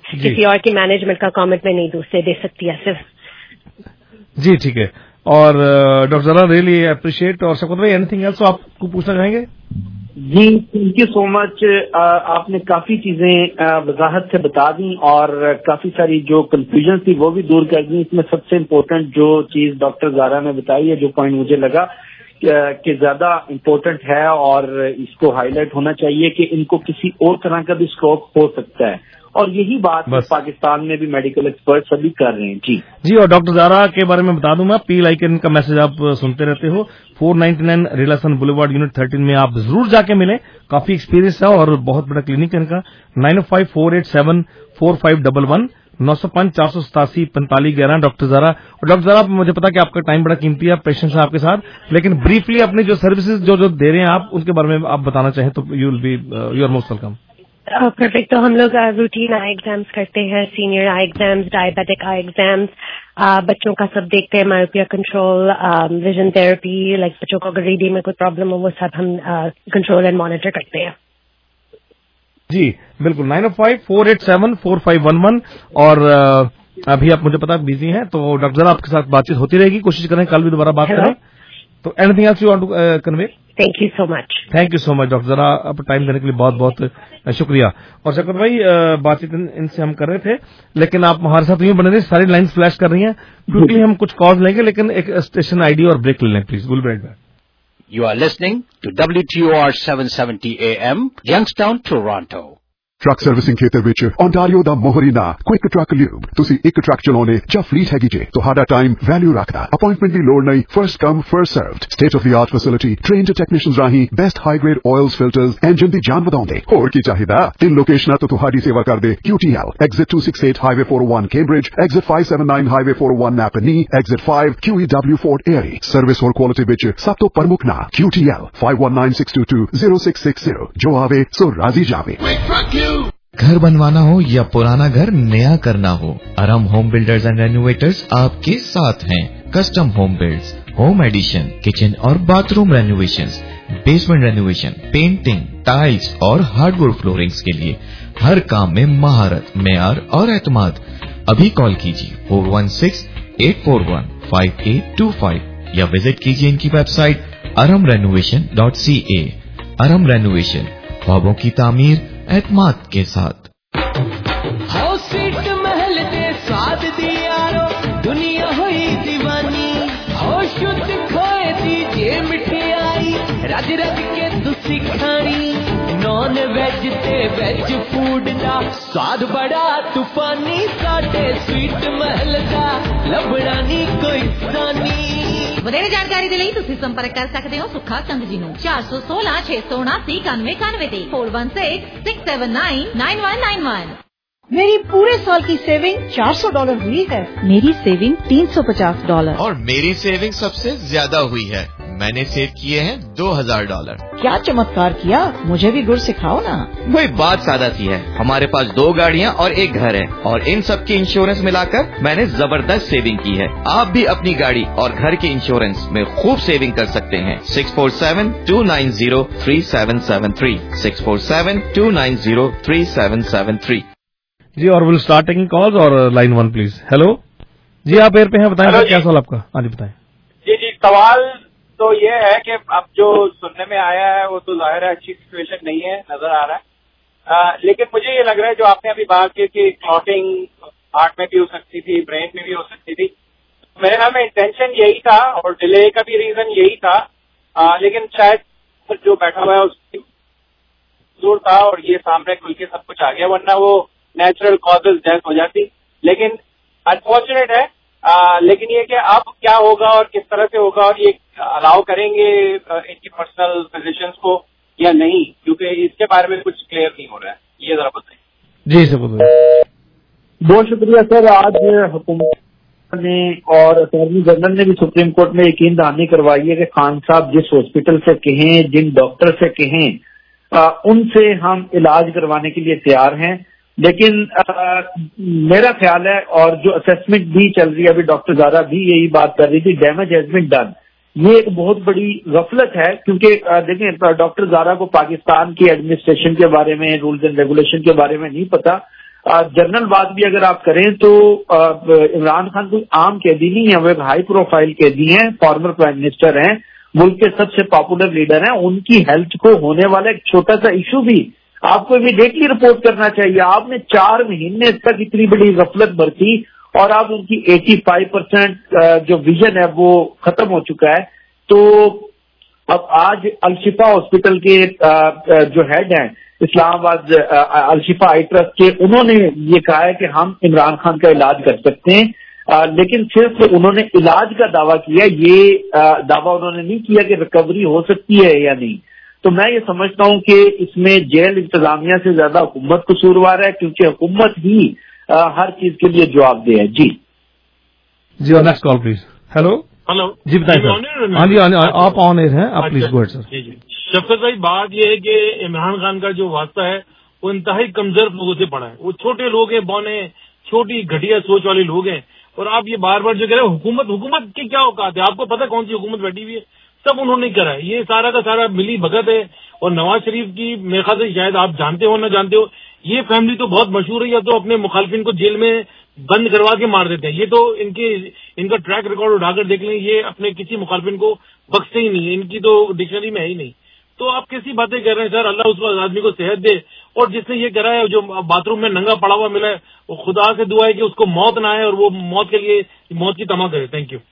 किसी और की मैनेजमेंट का कमेंट मैं नहीं दे सकती ऐसे। जी ठीक है। और डॉक्टर ज़रा रियली अप्रिशिएट। और शौकत भाई एनीथिंग एल्स आपको पूछना चाहेंगे? जी थैंक यू सो मच। आपने काफी चीजें वजाहत से बता दी और काफी सारी जो कंफ्यूजन थी वो भी दूर कर दी। इसमें सबसे इम्पोर्टेंट जो चीज डॉक्टर ज़ारा ने बताई है, जो पॉइंट मुझे लगा कि ज्यादा इम्पोर्टेंट है और इसको हाईलाइट होना चाहिए कि इनको किसी और तरह का भी स्ट्रोक हो सकता है, और यही बात पाकिस्तान में भी मेडिकल एक्सपर्ट सभी कर रहे हैं। जी और डॉक्टर ज़ारा के बारे में बता दूं मैं, पी लाइकन का मैसेज आप सुनते रहते हो। 499 रिलेशन बुलेवार्ड यूनिट 13 में आप जरूर जाके मिले। काफी एक्सपीरियंस है और बहुत बड़ा क्लिनिक है इनका। 9054874511 905-487-4511 डॉक्टर ज़ारा। और डॉक्टर ज़ारा मुझे पता कि आपका टाइम बड़ा कीमती है, पेशेंट्स है आपके साथ, लेकिन ब्रीफली अपनी जो सर्विसेज जो दे रहे हैं आप उनके बारे में आप बताना चाहें तो you are most welcome. Perfect. तो हम लोग रूटीन आई एग्जाम्स करते हैं, senior eye exams, diabetic eye exams, बच्चों का सब देखते हैं, myopia control, vision therapy, like बच्चों को अगर रीडिंग में कोई प्रॉब्लम हो वो सब हम कंट्रोल एंड मॉनिटर करते हैं। जी बिल्कुल। 9054874511। और अभी आप मुझे पता बिजी हैं तो डॉक्टर ज़ारा आपके साथ बातचीत होती रहेगी, कोशिश करें कल भी दोबारा बात करें। तो anything else you want to convey? Thank you so much. Thank you so much doctor Zara, आप टाइम देने के लिए बहुत बहुत शुक्रिया। और शौकत भाई बातचीत इनसे हम कर रहे थे, लेकिन आप हमारे साथ यूं बने रहिए, सारी लाइन्स फ्लैश कर रही हैं। क्विकली हम कुछ कॉल्स लेंगे, लेकिन एक स्टेशन आईडी और ब्रेक ले लें please. Will be right back. You are listening to WTOR 770 AM, Youngstown, Toronto. Truck servicing खेतर विच ओंटारियो दा मोहरी ना क्विक ट्रक ल्यूब। तुसी एक ट्रक चलाने ਜਾਂ ਫਲੀਟ ਹੈਗੀ ਜੇ ਤੁਹਾਡਾ ਟਾਈਮ ਵੈਲਿਊ ਰੱਖਦਾ। ਅਪਾਇੰਟਮੈਂਟ ਦੀ ਲੋੜ ਨਹੀਂ, first come first served. State of the art facility, trained technicians ਰਾਹੀਂ best high grade oils filters, engine ਦੀ ਜਾਨ ਵਧਾਉਂਦੇ। ਹੋਰ ਕੀ ਚਾਹੀਦਾ? 3 ਲੋਕੇਸ਼ਨਾਂ ਤੋਂ ਤੁਹਾਡੀ ਸੇਵਾ ਕਰਦੇ। QTL exit 268 highway 401 Cambridge, exit 579 highway 401 Napanee, exit 5 QEW Fort Erie। Service और क्वालिटी विच सब तो प्रमुख ना QTL 5196220660। जो आवे सो राजी जावे। घर बनवाना हो या पुराना घर नया करना हो, अरम होम बिल्डर्स एंड रेनोवेटर्स आपके साथ हैं। Custom home builds, home addition, kitchen और bathroom renovations, basement renovation, painting, tiles और हार्डवुड फ्लोरिंग्स के लिए हर काम में महारत, मेयार और एतमाद। अभी कॉल कीजिए 4168415825 या विजिट कीजिए इनकी वेबसाइट aramrenovation.ca। अरम रेनोवेशन, ख्वाबों की तामीर एतमाद के साथ। हाउस स्वीट महल दे स्वाद दी यारो दुनिया हुई दीवानी। हो शुद्ध खोए दी जे मिठाई रज रज के तुसी खानी। नॉन वेज ते वेज फूड दा स्वाद बड़ा तूफानी। साडे स्वीट महल दा लभड़ा नी कोई सानी। ਵਧੇਰੇ ਜਾਣਕਾਰੀ ਦੇ ਲਈ ਤੁਸੀਂ ਸੰਪਰਕ कर सकते हो सुखा संघ जी ਨੂੰ 416-679-9191 ਤੇ 4161-679-9191। मेरी पूरे साल की सेविंग $400 हुई है। मेरी सेविंग $350। और मेरी सेविंग सबसे ज्यादा हुई है, मैंने सेव किए हैं $2000। क्या चमत्कार किया, मुझे भी गुर सिखाओ ना। वही बात सादा सी है, हमारे पास 2 गाड़ियाँ और 1 घर है और इन सब की इंश्योरेंस मिलाकर मैंने जबरदस्त सेविंग की है। आप भी अपनी गाड़ी और घर के इंश्योरेंस में खूब सेविंग कर सकते हैं। 647-290-3773 647-290-3773। जी और विल स्टार्ट टेकिंग कॉल्स। और लाइन 1 प्लीज। हेलो जी, आप एयर पे हैं, बताएं क्या सवाल आपका? हाँ जी बताएं। जी सवाल तो ये है कि अब जो सुनने में आया है वो तो जाहिर है अच्छी सिचुएशन नहीं है, नजर आ रहा है। लेकिन मुझे ये लग रहा है जो आपने अभी बात की कि क्लॉटिंग हार्ट में भी हो सकती थी, ब्रेन में भी हो सकती थी। मेरे ख्याल में इंटेंशन यही था और डिले का भी रीजन यही था, लेकिन शायद जो बैठा हुआ है उसकी जोर था और ये सामने खुल के सब कुछ आ गया, वरना वो नेचुरल कॉजेज डेथ हो जाती। लेकिन अनफॉर्चुनेट है। लेकिन ये कि अब क्या होगा और किस तरह से होगा और ये अलाउ करेंगे इनकी पर्सनल फिजिशियंस को या नहीं, क्योंकि इसके बारे में कुछ क्लियर नहीं हो रहा है। ये जरा बताइए। जी सर बहुत शुक्रिया सर। आज हुकूमत ने और अटॉर्नी जनरल ने भी सुप्रीम कोर्ट में यकीन दहानी करवाई है कि खान साहब जिस हॉस्पिटल से कहें, जिन डॉक्टर से कहें, उनसे हम इलाज करवाने के लिए तैयार हैं। लेकिन मेरा ख्याल है और जो असेसमेंट भी चल रही है, अभी डॉक्टर ज़ारा भी यही बात कर रही थी, डैमेज हैज बीन डन। ये एक बहुत बड़ी गफलत है, क्योंकि देखें डॉक्टर ज़ारा को पाकिस्तान की एडमिनिस्ट्रेशन के बारे में, रूल्स एंड रेगुलेशन के बारे में नहीं पता। जनरल बात भी अगर आप करें तो इमरान खान कोई आम कैदी नहीं है, वो एक हाई प्रोफाइल कैदी हैं, फॉर्मर प्राइम मिनिस्टर हैं, मुल्क के सबसे पॉपुलर लीडर हैं। उनकी हेल्थ को होने वाला एक छोटा सा इशू भी आपको इमीडिएटली रिपोर्ट करना चाहिए। आपने 4 महीने तक इतनी बड़ी गफलत बरती और अब उनकी 85% जो विजन है वो खत्म हो चुका है। तो अब आज अलशिफा हॉस्पिटल के जो हेड हैं इस्लामाबाद अलशिफा आई ट्रस्ट के, उन्होंने ये कहा है कि हम इमरान खान का इलाज कर सकते हैं, लेकिन सिर्फ उन्होंने इलाज का दावा किया, ये दावा उन्होंने नहीं किया कि रिकवरी हो सकती है या नहीं। तो मैं ये समझता हूं कि इसमें जेल इंतजामिया से ज्यादा हुकूमत कसूरवार है, क्योंकि हुकूमत ही हर चीज के लिए जवाबदेह है। जी जी, नेक्स्ट कॉल प्लीज। हेलो जी, बताइए सर। हाँ जी, आप ऑन एयर हैं, आप प्लीज गो अहेड सर। जी शफकत भाई, बात यह है कि इमरान खान का जो वास्ता है वो इंतहाई कमजोर लोगों से पड़ा है। वो छोटे लोग हैं, बौने छोटी घटिया सोच वाले लोग हैं। और आप ये बार बार जो कह रहे हैं हुकूमत की क्या औकात है, आपको पता है कौन सी हुकूमत बैठी हुई है? सब उन्होंने करा है। ये सारा का सारा मिली भगत है। और नवाज शरीफ की मेरे ख्याल से शायद आप जानते हो ना जानते हो, ये फैमिली तो बहुत मशहूर है, या तो अपने मुखालफिन को जेल में बंद करवा के मार देते हैं। ये तो इनका ट्रैक रिकॉर्ड उठाकर देख लें, ये अपने किसी मुखालफिन को बख्शते ही नहीं है, इनकी तो डिक्शनरी में है ही नहीं। तो आप कैसी बातें कर रहे हैं सर? अल्लाह उस आदमी को सेहत दे। और जिसने ये करा है, जो बाथरूम में नंगा पड़ा हुआ मिला है, वो खुदा से दुआ है कि उसको मौत ना आए और वो मौत के लिए मौत की तमा करे। Thank you.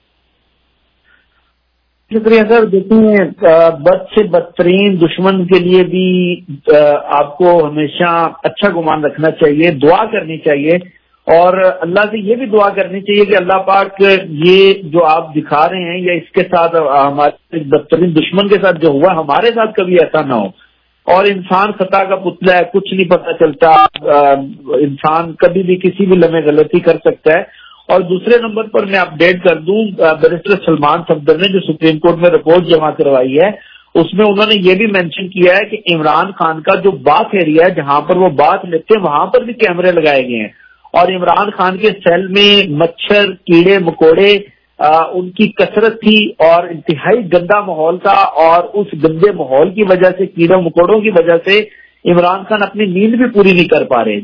शुक्रिया सर। देखिए, बद से बदतरीन दुश्मन के लिए भी आपको हमेशा अच्छा गुमान रखना चाहिए, दुआ करनी चाहिए और अल्लाह से ये भी दुआ करनी चाहिए कि अल्लाह पाक ये जो आप दिखा रहे हैं या इसके साथ हमारे बदतरीन दुश्मन के साथ जो हुआ हमारे साथ कभी ऐसा ना हो। और इंसान खता का पुतला है, कुछ नहीं पता चलता, इंसान कभी भी किसी भी लम्हे गलती कर सकता है। और दूसरे नंबर पर मैं अपडेट कर दूं, बैरिस्टर सलमान सफदर ने जो सुप्रीम कोर्ट में रिपोर्ट जमा करवाई है उसमें उन्होंने ये भी मेंशन किया है कि इमरान खान का जो बाथ एरिया है जहां पर वो बाथ लेते हैं वहां पर भी कैमरे लगाए गए हैं। और इमरान खान के सेल में मच्छर, कीड़े मकोड़े उनकी कसरत थी और इंतहाई गंदा माहौल था। और उस गंदे माहौल की वजह से, कीड़े मकोड़ों की वजह से इमरान खान अपनी नींद भी पूरी नहीं कर पा रहे।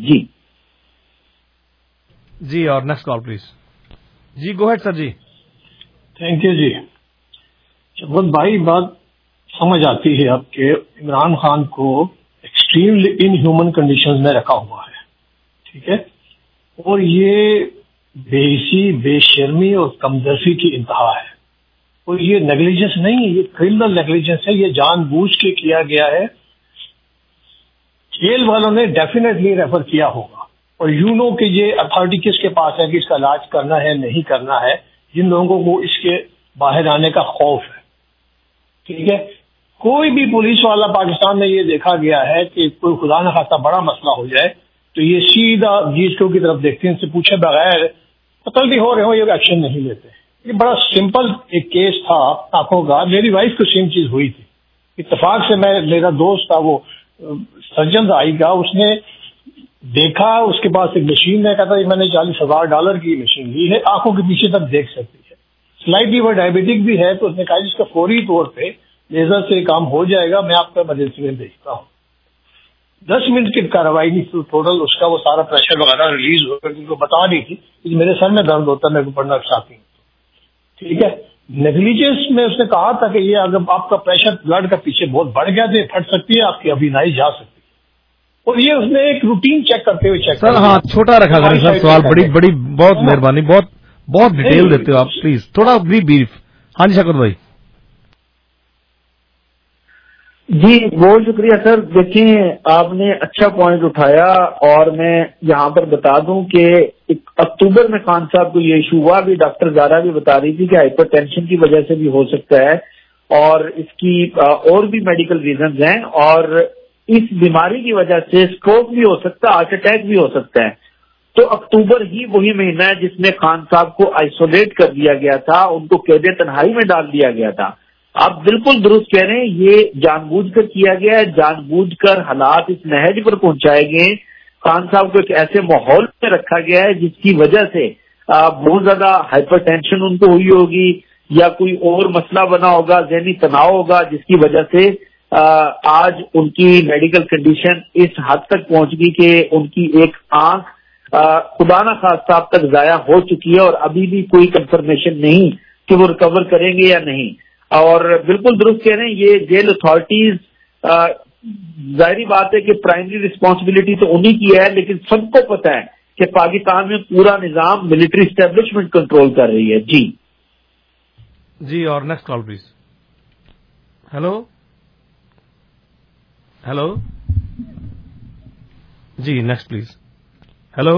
जी, और नेक्स्ट कॉल प्लीज। जी, गो अहेड सर। जी, थैंक यू जी। शफकत भाई, बात समझ आती है आपके इमरान खान को एक्सट्रीमली इनह्यूमन कंडीशंस में रखा हुआ है, ठीक है, और ये बेहिसी, बेशर्मी और कमदर्दी की इंतहा है। और ये नेग्लिजेंस नहीं है, ये क्रिमिनल नेग्लिजेंस है, ये जानबूझ के किया गया है। जेल वालों ने डेफिनेटली रेफर किया होगा। और यू नो कि ये अथॉरिटी किसके पास है कि इसका इलाज करना है नहीं करना है, जिन लोगों को इसके बाहर आने का खौफ है, ठीक है। कोई भी पुलिस वाला पाकिस्तान में ये देखा गया है कि कोई खुदा न खास्ता बड़ा मसला हो जाए तो ये सीधा जीएसटी की तरफ देखते हैं, इनसे पूछे बगैर कत्ल भी हो रहे हो ये एक्शन नहीं लेते। ये बड़ा सिंपल एक केस था आंखों का। मेरी वाइफ को सेम चीज हुई थी, इत्तेफाक से मेरा दोस्त था, वो सर्जन आई का, उसने देखा उसके पास एक मशीन है, कहता मैंने $40,000 की मशीन ली है, आंखों के पीछे तक देख सकती है, स्लाइटली वो डायबिटिक भी है। तो उसने कहा जिसका फौरी तौर पे लेजर से काम हो जाएगा, मैं आपका इमरजेंसी में भेजता हूँ। 10 मिनट की कार्रवाई नहीं, टोटल उसका वो सारा प्रेशर वगैरह रिलीज हो गया। उनको बता दी थी कि मेरे सर में दर्द होता है, मेरे को पढ़ना चाहती हूँ, ठीक है। नेग्लिजेंस में उसने कहा था कि ये अगर आपका प्रेशर ब्लड का पीछे बहुत बढ़ गया तो ये फट सकती है, आपकी अभी नहीं जा सकती। और ये उसने एक रूटीन चेक करते हुए चेक सर, हाँ, छोटा रखा करें सर सवाल, बड़ी बहुत मेहरबानी, बहुत डिटेल देते हो आप, प्लीज थोड़ा ब्रीफ। हाँ जी शफकत भाई। जी, बहुत शुक्रिया सर। देखिए, आपने अच्छा पॉइंट उठाया और मैं यहाँ पर बता दूं कि अक्टूबर में खान साहब को ये इशू हुआ। अभी डॉक्टर जारा भी बता रही थी कि हाइपरटेंशन की वजह से भी हो सकता है और इसकी और भी मेडिकल रीजंस हैं और इस बीमारी की वजह से स्ट्रोक भी हो सकता है, हार्ट अटैक भी हो सकता है। तो अक्टूबर ही वही महीना है जिसमें खान साहब को आइसोलेट कर दिया गया था, उनको कैद तन्हाई में डाल दिया गया था। आप बिल्कुल दुरुस्त कह रहे हैं, ये जानबूझकर किया गया है, जानबूझकर हालात इस नहज पर पहुंचाए गए। खान साहब को एक ऐसे माहौल में रखा गया है जिसकी वजह से बहुत ज्यादा हाइपरटेंशन उनको हुई होगी या कोई और मसला बना होगा, जहनी तनाव होगा, जिसकी वजह से आज उनकी मेडिकल कंडीशन इस हद तक पहुंच गई कि उनकी एक आंख खुदा ना खास्ता अब तक जाया हो चुकी है और अभी भी कोई कंफर्मेशन नहीं कि वो रिकवर करेंगे या नहीं। और बिल्कुल दुरुस्त कह रहे हैं, ये जेल अथॉरिटीज जाहिर बात है कि प्राइमरी रिस्पॉन्सिबिलिटी तो उन्हीं की है, लेकिन सबको पता है कि पाकिस्तान में पूरा निजाम मिलिट्री एस्टेब्लिशमेंट कंट्रोल कर रही है। जी और नेक्स्ट कॉल प्लीज। हेलो जी, नेक्स्ट प्लीज। हेलो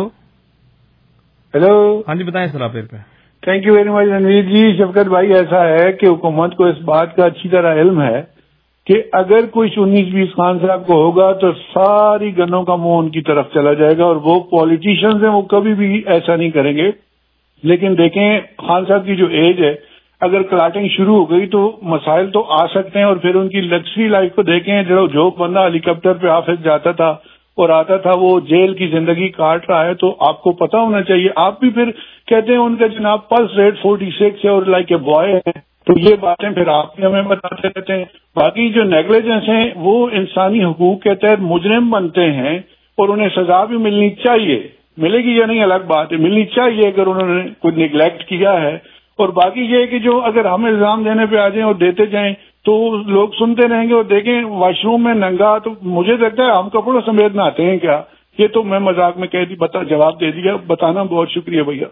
हाँ जी, बताएं सर आप पे। Thank you very much Ranveer ji. Shafqat भाई, ऐसा है कि हुकूमत को इस बात का अच्छी तरह इल्म है कि अगर कोई 19-20 खान साहब को होगा तो सारी गनों का मुंह उनकी तरफ चला जाएगा, और वो पॉलिटिशियंस हैं, वो कभी भी ऐसा नहीं करेंगे। लेकिन देखें, खान साहब की जो एज है, अगर क्लाटिंग शुरू हो गई तो मसाइल तो आ सकते हैं। और फिर उनकी लग्जरी लाइफ को देखें, जो बंदा हेलीकॉप्टर पे ऑफिस जाता था और आता था वो जेल की जिंदगी काट रहा है, तो आपको पता होना चाहिए। आप भी फिर कहते हैं उनका जनाब पल्स रेट 46 है और लाइक ए बॉय है, तो ये बातें फिर आप भी हमें बताते रहते हैं। बाकी जो नेग्लिजेंस हैं वो इंसानी हुकूक के तहत मुजरिम बनते हैं और उन्हें सजा भी मिलनी चाहिए। मिलेगी या नहीं अलग बात है, मिलनी चाहिए अगर उन्होंने कोई निगलेक्ट किया है। और बाकी ये है कि जो अगर हम इल्जाम देने पे आ जाएं और देते जाएं तो लोग सुनते रहेंगे। और देखें, वॉशरूम में नंगा, तो मुझे लगता है हम कपड़ों समेत नहाते हैं क्या? ये तो मैं मजाक में कह दी, जवाब दे दिया। बताना बहुत शुक्रिया भैया।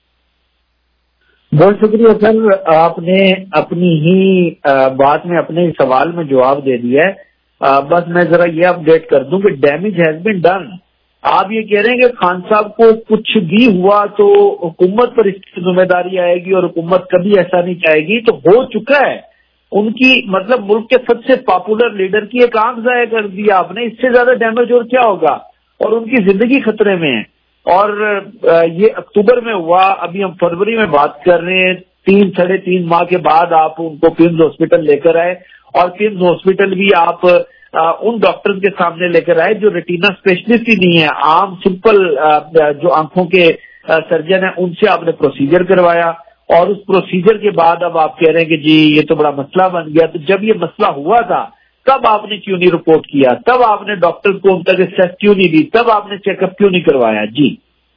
बहुत शुक्रिया सर, आपने अपनी ही बात में, अपने ही सवाल में जवाब दे दिया है। बस मैं जरा ये अपडेट कर दूं कि डैमेज हैज बीन डन। आप ये कह रहे हैं कि खान साहब को कुछ भी हुआ तो हुकूमत पर इसकी जिम्मेदारी आएगी और हुकूमत कभी ऐसा नहीं चाहेगी, तो हो चुका है। उनकी मतलब मुल्क के सबसे पॉपुलर लीडर की एक आंख जाया कर दी आपने, इससे ज्यादा डैमेज और क्या होगा? और उनकी जिंदगी खतरे में है। और ये अक्टूबर में हुआ, अभी हम फरवरी में बात कर रहे हैं। 3-3.5 माह के बाद आप उनको पिम्स हॉस्पिटल लेकर आए, और पिम्स हॉस्पिटल भी आप उन डॉक्टर्स के सामने लेकर आए जो रेटिना स्पेशलिस्ट ही नहीं है, आम सिंपल जो आंखों के सर्जन है, उनसे आपने प्रोसीजर करवाया। और उस प्रोसीजर के बाद अब आप कह रहे हैं कि जी ये तो बड़ा मसला बन गया। तो जब ये मसला हुआ था तब आपने क्यों नहीं रिपोर्ट किया? तब आपने डॉक्टर को उन तक एक्सेस क्यों नहीं दी? तब आपने चेकअप क्यों नहीं करवाया? जी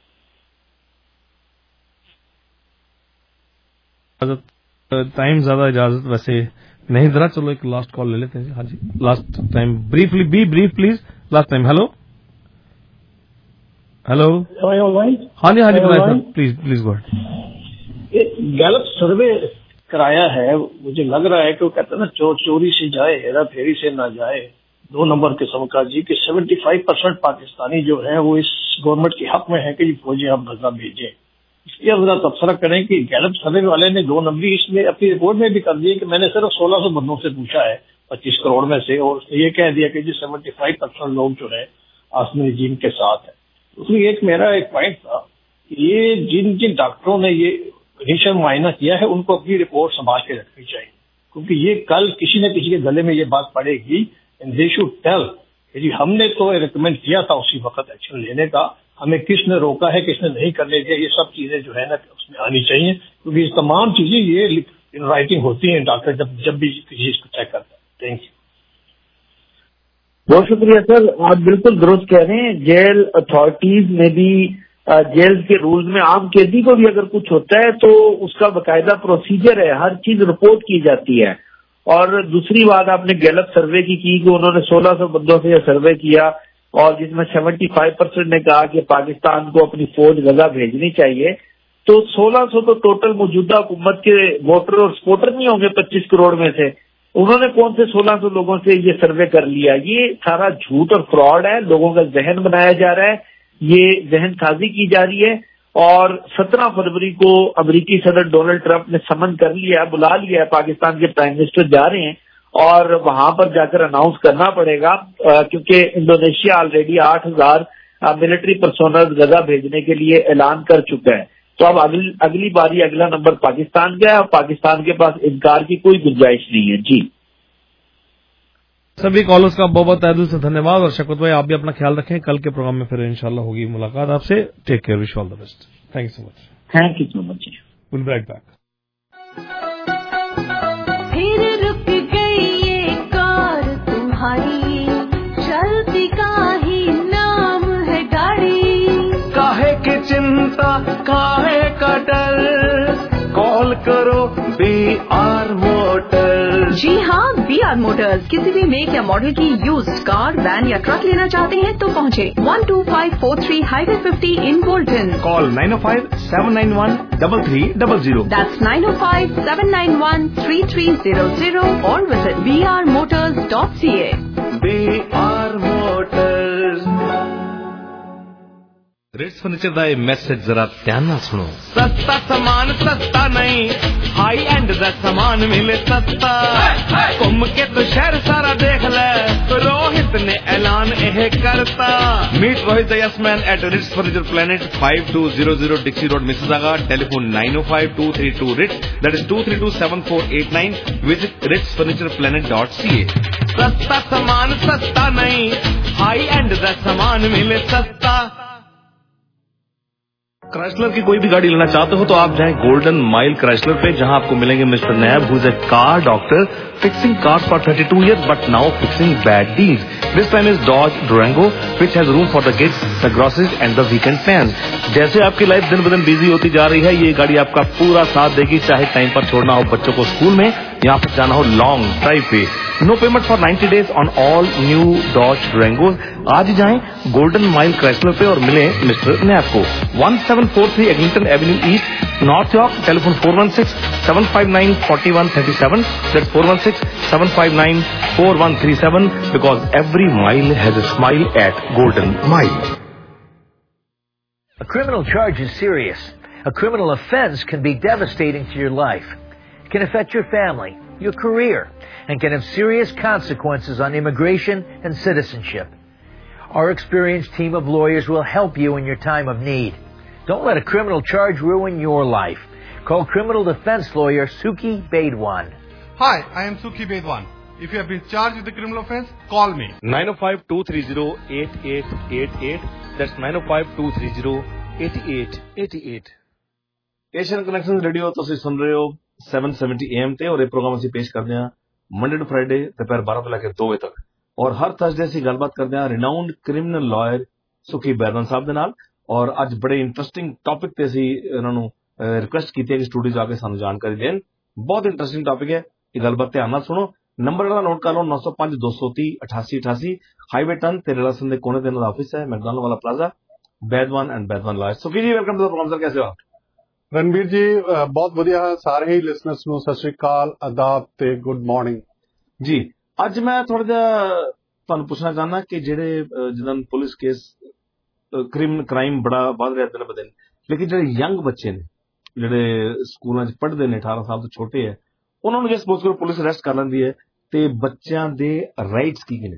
टाइम ज्यादा इजाजत वैसे नहीं दे रहा, चलो एक लास्ट कॉल ले लेते हैं। हाँ जी, last time, briefly, be brief please, last time. Hello हाँ जी sir, please go ahead. Gallup survey कराया है, मुझे लग रहा है कि वो कहते हैं ना, चोरी से जाए हेरा फेरी से ना जाए। 2 नंबर किस्म का जी कि 75% पाकिस्तानी जो है वो इस गवर्नमेंट के हक में है कि फौजी आप गजा भेजें। इसलिए जरा तबसरा करें कि गैलप सर्वे वाले ने 2 नंबरी इसमें अपनी रिपोर्ट में भी कर दी कि मैंने सिर्फ 1600 बंदों से पूछा है 25 करोड़ में से, और उसने ये कह दिया कि जी 75% लोग जो है आसमी रजीम के साथ है। उसमें एक मेरा एक पॉइंट था कि ये जिन डॉक्टरों ने ये इनिशियल मुआयना किया है उनको अपनी रिपोर्ट संभाल के रखनी चाहिए, क्योंकि ये कल किसी न किसी के गले में ये बात पड़ेगी। एंड दे शुड टेल जी हमने तो रिकमेंड किया था उसी वक्त एक्शन लेने का, हमें किसने रोका है, किसने नहीं करने दिया, ये सब चीजें जो है ना उसमें आनी चाहिए, क्योंकि ये तमाम चीजें ये इन राइटिंग होती हैं डॉक्टर जब भी किसी चीज को चेक करता है। Thank you. बहुत शुक्रिया सर, आप बिल्कुल दुरुस्त कह रहे हैं। जेल अथॉरिटीज में भी, जेल के रूल्स में आम कैदी को भी अगर कुछ होता है तो उसका बाकायदा प्रोसीजर है, हर चीज रिपोर्ट की जाती है। और दूसरी बात आपने गैलप सर्वे की कि उन्होंने 1600 बंदों से यह सर्वे किया और जिसमें 75% ने कहा कि पाकिस्तान को अपनी फौज गजा भेजनी चाहिए। तो 1600 तो टोटल मौजूदा हुकूमत के वोटर और सपोर्टर नहीं होंगे 25 करोड़ में से। उन्होंने कौन से 1600 लोगों से ये सर्वे कर लिया? ये सारा झूठ और फ्रॉड है, लोगों का जहन बनाया जा रहा है, ये जहन साजी की जा रही है। और 17 फरवरी को अमेरिकी सदर डोनाल्ड ट्रंप ने समन कर लिया, बुला लिया है, पाकिस्तान के प्राइम मिनिस्टर जा रहे हैं और वहां पर जाकर अनाउंस करना पड़ेगा, क्योंकि Indonesia already 8000 military personnel Gaza भेजने के लिए ऐलान कर चुका है। तो अब अगली बारी अगला नंबर पाकिस्तान का है और पाकिस्तान के पास इनकार की कोई गुंजाइश नहीं है। जी सभी कॉलर्स का बहुत बहुत तहे दिल से धन्यवाद। और शौकत भाई आप भी अपना ख्याल रखें, कल के प्रोग्राम में फिर इंशाल्लाह होगी मुलाकात आपसे। Take care, wish all the best. Thank you so much. Thank you so much. Will be right back. फिर रुक गई ये कार काहे का डर, कॉल करो BR मोटर्स। जी हाँ, BR मोटर्स। किसी भी मेक या मॉडल की यूज्ड कार, वैन या ट्रक लेना चाहते हैं तो पहुँचे 12543 highway 50 in Bolton. Call 905-791-3300। That's 905-791-3300 or visit brmotors.ca। BR motors. Rates furniture ਦਾ ਇਹ ਮੈਸੇਜ ਜ਼ਰਾ ਧਿਆਨ ਨਾਲ ਸੁਣੋ। सस्ता सामान सस्ता नहीं, हाई एंड दा सामान मिले सस्ता। घूम के तो शहर सारा देख ले, रोहित ने ऐलान यह करता। Meet Rohit the Yes Man at Ritz Furniture Planet, 5200 Dixie Road, Mississauga. Telephone 905-232-RITZ. That is 232-7489. Visit ritzfurnitureplanet.ca. सस्ता सामान सस्ता नहीं, हाई एंड दा सामान मिले सस्ता। क्राइसलर की कोई भी गाड़ी लेना चाहते हो तो आप जाएं गोल्डन माइल क्राइसलर पे, जहां आपको मिलेंगे mister Naib, who is a car doctor, fixing cars for 32 years but now fixing bad deals. This time is Dodge Durango, which has room for the kids, the groceries and the weekend plans. जैसे आपकी life दिन ब दिन busy होती जा रही है, ये गाड़ी आपका पूरा साथ देगी, चाहे टाइम पर छोड़ना हो बच्चों को स्कूल में या फिर जाना हो लॉन्ग ड्राइव पे। No payment for 90 days on all new Dodge Durangos। आज ही जाएं गोल्डन माइल क्राइसलर पे और मिलें मिस्टर नैब को। 1743 Eglinton avenue east, north York. Telephone 416-759-4137। That's 416-759-4137, because every mile has a smile at Golden Mile. A criminal charge is serious. A criminal offense can be devastating to your life. It can affect your family, your career, and can have serious consequences on immigration and citizenship. Our experienced team of lawyers will help you in your time of need. Don't let a criminal charge ruin your life. Call criminal defense lawyer Suki Baidwan. Hi, I am Suki Baidwan. If you have been charged with a criminal offense, call me. 905-230-8888. That's 905-230-8888. Asian connection radio ਤੁਸੀਂ ਸੁਣ ਰਹੇ ਹੋ 770 AM ਤੇ, ਔਰ ਇਹ programme ਅਸੀਂ ਪੇਸ਼ ਕਰਦੇ ਹਾਂ ਮੰਡੇ ਟੂ ਫਰਾਈਡੇ ਦੁਪਹਿਰ 12 ਤੋਂ ਲੈ ਕੇ 2 ਵਜੇ ਤੱਕ। ਔਰ ਹਰ ਥਰਸਡੇ ਅਸੀਂ ਗੱਲਬਾਤ ਕਰਦੇ ਹਾਂ ਰਿਨਾਊਂਡ ਕ੍ਰਿਮੀਨਲ ਲਾਇਰ ਸੁਖੀ ਬੈਦਵਾਨ ਸਾਹਿਬ ਦੇ ਨਾਲ। ਔਰ ਅੱਜ ਬੜੇ ਇੰਟਰਸਟਿੰਗ ਟੌਪਿਕ ਤੇ ਅਸੀਂ ਇਹਨਾਂ ਨੂੰ ਰਿਕੁਐਸਟ ਕੀਤੀ ਹੈ ਕਿ ਸਟੂਡੀਓ ਜਾ ਕੇ ਸਾਨੂੰ ਜਾਣਕਾਰੀ ਦੇਣ। ਬਹੁਤ ਇੰਟਰਸਟਿੰਗ ਟੌਪਿਕ ਹੈ, ਇਹ ਗੱਲਬਾਤ ਧਿਆਨ ਨਾਲ ਸੁਣੋ। ਨੰਬਰ ਜਿਹੜਾ ਨੋਟ ਕਰ ਲਓ 905-230-8888। ਹਾਈਵੇ 10 ਤੇ ਰੇਲਸਨ ਦੇ ਕੋਨੇ ਤੇ ਇਹਨਾਂ ਦਾ ਆਫਿਸ ਹੈ, ਮੈਕਡੋਨਲਡ ਵਾਲਾ plaza, Baidwan and Baidwan lawyer. Sukhi ji, welcome to the program. Sir ਕੈਸੇ ਹੋ? ਰਣਬੀਰ ਜੀ ਬਹੁਤ ਵਧੀਆ, ਸਾਰੇ ਹੀ ਲਿਸਨਰਸ ਨੂੰ ਸਤਿ ਸ਼੍ਰੀ ਅਕਾਲ, ਆਦਾਬ ਤੇ ਗੁੱਡ ਮਾਰਨਿੰਗ ਜੀ। ਅੱਜ ਮੈਂ ਥੋੜਾ ਜਿਹਾ ਤੁਹਾਨੂੰ ਪੁੱਛਣਾ ਚਾਹੁੰਦਾ ਕਿ ਜਿਹੜੇ ਜਿੱਦਾਂ ਪੁਲਿਸ ਕੇਸ ਕ੍ਰਾਈਮ ਬੜਾ ਵੱਧ ਰਿਹਾ ਦਿਨ ਬ ਦਿਨ, ਲੇਕਿਨ ਜਿਹੜੇ ਯੰਗ ਬੱਚੇ ਨੇ ਜਿਹੜੇ ਸਕੂਲਾਂ 'ਚ ਪੜ੍ਹਦੇ ਨੇ 18 ਸਾਲ ਤੋਂ ਛੋਟੇ ਹੈ, ਉਹਨਾਂ ਨੂੰ ਜੇ ਸਪੋਜ਼ ਕਰੋ ਪੁਲਿਸ ਅਰੈਸਟ ਕਰ ਲੈਂਦੀ ਹੈ ਤੇ ਬੱਚਿਆਂ ਦੇ ਰਾਈਟਸ ਕੀ ਨੇ?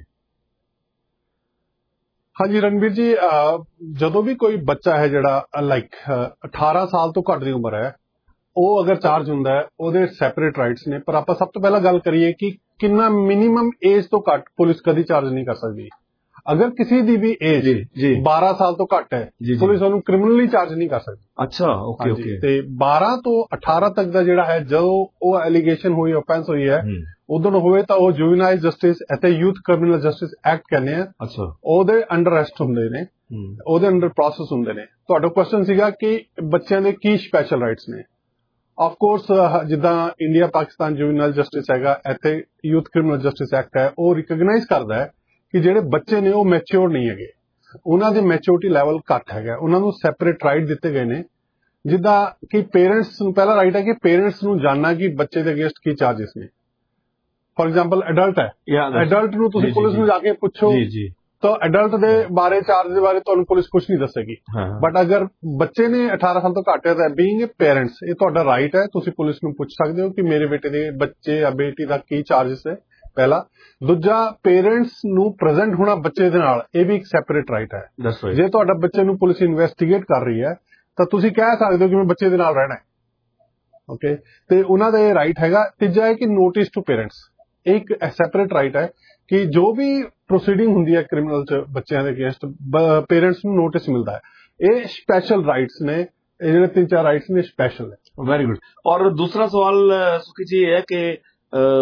ਹਾਂਜੀ ਰਣਬੀਰ ਜੀ, ਜਦੋਂ ਵੀ ਕੋਈ ਬੱਚਾ ਹੈ ਜਿਹੜਾ ਲਾਈਕ 18 ਸਾਲ ਤੋਂ ਘੱਟ ਦੀ ਉਮਰ ਹੈ, ਉਹ ਅਗਰ ਚਾਰਜ ਹੁੰਦਾ ਹੈ, ਉਹਦੇ ਸੈਪਰੇਟ ਰਾਈਟਸ ਨੇ। ਪਰ ਆਪਾਂ ਸਭ ਤੋਂ ਪਹਿਲਾਂ ਗੱਲ ਕਰੀਏ ਕਿ ਕਿੰਨਾ ਮਿਨੀਮਮ ਏਜ ਤੋਂ ਘੱਟ ਪੁਲਿਸ ਕਦੀ ਚਾਰਜ ਨਹੀਂ ਕਰ ਸਕਦੀ। ਅਗਰ ਕਿਸੇ ਦੀ ਵੀ ਏਜ 12 ਸਾਲ ਤੋਂ ਘੱਟ ਹੈ, ਪੁਲਿਸ ਉਹਨੂੰ ਕ੍ਰਿਮੀਨਲੀ ਚਾਰਜ ਨਹੀਂ ਕਰ ਸਕਦੀ। ਅੱਛਾ, ਓਕੇ ਓਕੇ। ਤੇ 12 ਤੋਂ 18 ਤੱਕ ਦਾ ਜਿਹੜਾ ਹੈ, ਜਦੋਂ ਉਹ ਐਲੀਗੇਸ਼ਨ ਹੋਈ, ਆਫੈਂਸ ਹੋਈ ਹੈ, ਉਦੋਂ ਹੋਵੇ ਤਾਂ ਉਹ ਜੁਵੀਨਾਈਲ ਜਸਟਿਸ ਅਤੇ ਯੂਥ ਕ੍ਰਿਮੀਨਲ ਜਸਟਿਸ ਐਕਟ ਕਹਿੰਦੇ ਆ। ਅੱਛਾ, ਉਹਦੇ ਅੰਡਰ ਅਰੈਸਟ ਹੁੰਦੇ ਨੇ, ਉਹਦੇ ਅੰਡਰ ਪ੍ਰੋਸੈਸ ਹੁੰਦੇ ਨੇ। ਤੁਹਾਡਾ ਕੁਐਸਚਨ ਸੀਗਾ ਕਿ ਬੱਚਿਆਂ ਦੇ ਕੀ ਸਪੈਸ਼ਲ ਰਾਈਟਸ ਨੇ। ਆਫ ਕੋਰਸ ਜਿੱਦਾਂ ਇੰਡੀਆ ਪਾਕਿਸਤਾਨ ਜੁਵੀਨਾਈਲ ਜਸਟਿਸ ਹੈਗਾ, ਇੱਥੇ ਯੂਥ ਕ੍ਰਿਮੀਨਲ ਜਸਟਿਸ ਐਕਟ ਹੈ, ਉਹ ਰਿਕਗਨਾਈਜ਼ ਕਰਦਾ ਹੈ ਕਿ ਜਿਹੜੇ ਬੱਚੇ ਨੇ ਉਹ ਮੈਚਿਓਰ ਨਹੀਂ ਹੈਗੇ, ਉਹਨਾਂ ਦੀ ਮੈਚਿਓਰਿਟੀ ਲੈਵਲ ਘੱਟ ਹੈਗਾ, ਉਹਨਾਂ ਨੂੰ ਸੈਪਰੇਟ ਰਾਈਟ ਦਿੱਤੇ ਗਏ ਨੇ। ਜਿੱਦਾਂ ਕਿ ਪੇਰੈਂਟਸ ਨੂੰ ਪਹਿਲਾ ਰਾਈਟ ਹੈ ਕਿ ਪੇਰੈਂਟਸ ਨੂੰ ਜਾਣਨਾ ਕਿ ਬੱਚੇ ਦੇ ਅਗੇਂਸਟ ਕੀ ਚਾਰजेस ਨੇ। ਫॉर एग्जांपल एडल्ट है, एडल्ट ਨੂੰ ਤੁਸੀਂ ਪੁਲਿਸ ਨੂੰ ਜਾ ਕੇ ਪੁੱਛੋ ਤਾਂ ਐਡਲਟ ਦੇ ਬਾਰੇ ਚਾਰਜ ਦੇ ਬਾਰੇ ਤੁਹਾਨੂੰ ਪੁਲਿਸ ਕੁਝ ਨਹੀਂ ਦੱਸੇਗੀ। ਬਟ ਅਗਰ ਬੱਚੇ ਨੇ 18 ਸਾਲ ਤੋਂ ਘੱਟ ਹੈ ਤਾਂ ਬੀਇੰਗ ਅ ਪੇਰੈਂਟਸ ਇਹ ਤੁਹਾਡਾ ਰਾਈਟ ਹੈ, ਤੁਸੀਂ ਪੁਲਿਸ ਨੂੰ ਪੁੱਛ ਸਕਦੇ ਹੋ ਕਿ ਮੇਰੇ ਬੇਟੇ ਦੇ ਬੱਚੇ ਜਾਂ ਬੇਟੀ ਦਾ ਕੀ ਚਾਰजेस ਹੈ, ਪਹਿਲਾ। ਦੂਜਾ, ਪੇਰੈਂਟਸ ਨੂੰ ਪ੍ਰੈਜ਼ੈਂਟ ਹੋਣਾ ਬੱਚੇ ਦੇ ਨਾਲ, ਇਹ ਵੀ ਇੱਕ ਸੈਪਰੇਟ ਰਾਈਟ ਹੈ। ਜੇ ਤੁਹਾਡਾ ਬੱਚੇ ਨੂੰ ਪੁਲਿਸ ਇਨਵੈਸਟੀਗੇਟ ਕਰ ਰਹੀ ਹੈ ਤਾਂ ਤੁਸੀਂ ਕਹਿ ਸਕਦੇ ਹੋ ਕਿ ਮੈਂ ਬੱਚੇ ਦੇ ਨਾਲ ਰਹਿਣਾ ਹੈ, ਓਕੇ, ਤੇ ਉਹਨਾਂ ਦਾ ਇਹ ਰਾਈਟ ਹੈਗਾ। ਤੀਜਾ ਹੈ ਕਿ ਨੋਟਿਸ ਟੂ ਪੇਰੈਂਟਸ, ਇੱਕ ਸੈਪਰੇਟ ਰਾਈਟ ਹੈ ਕਿ ਜੋ ਵੀ ਪ੍ਰੋਸੀਡਿੰਗ ਹੁੰਦੀ ਹੈ ਕ੍ਰਿਮੀਨਲ ਚ ਬੱਚਿਆਂ ਦੇ ਅਗੇਂਸਟ, ਪੇਰੈਂਟਸ ਨੂੰ ਨੋਟਿਸ ਮਿਲਦਾ ਹੈ। ਇਹ ਸਪੈਸ਼ਲ ਰਾਈਟਸ ਨੇ, ਇਹ ਜਿਹੜੇ 3-4 ਰਾਈਟਸ ਨੇ ਸਪੈਸ਼ਲ ਹੈ। Very good. ਔਰ ਦੂਸਰਾ ਸਵਾਲ ਸੁਖੀ ਜੀ ਇਹ ਹੈ ਕਿ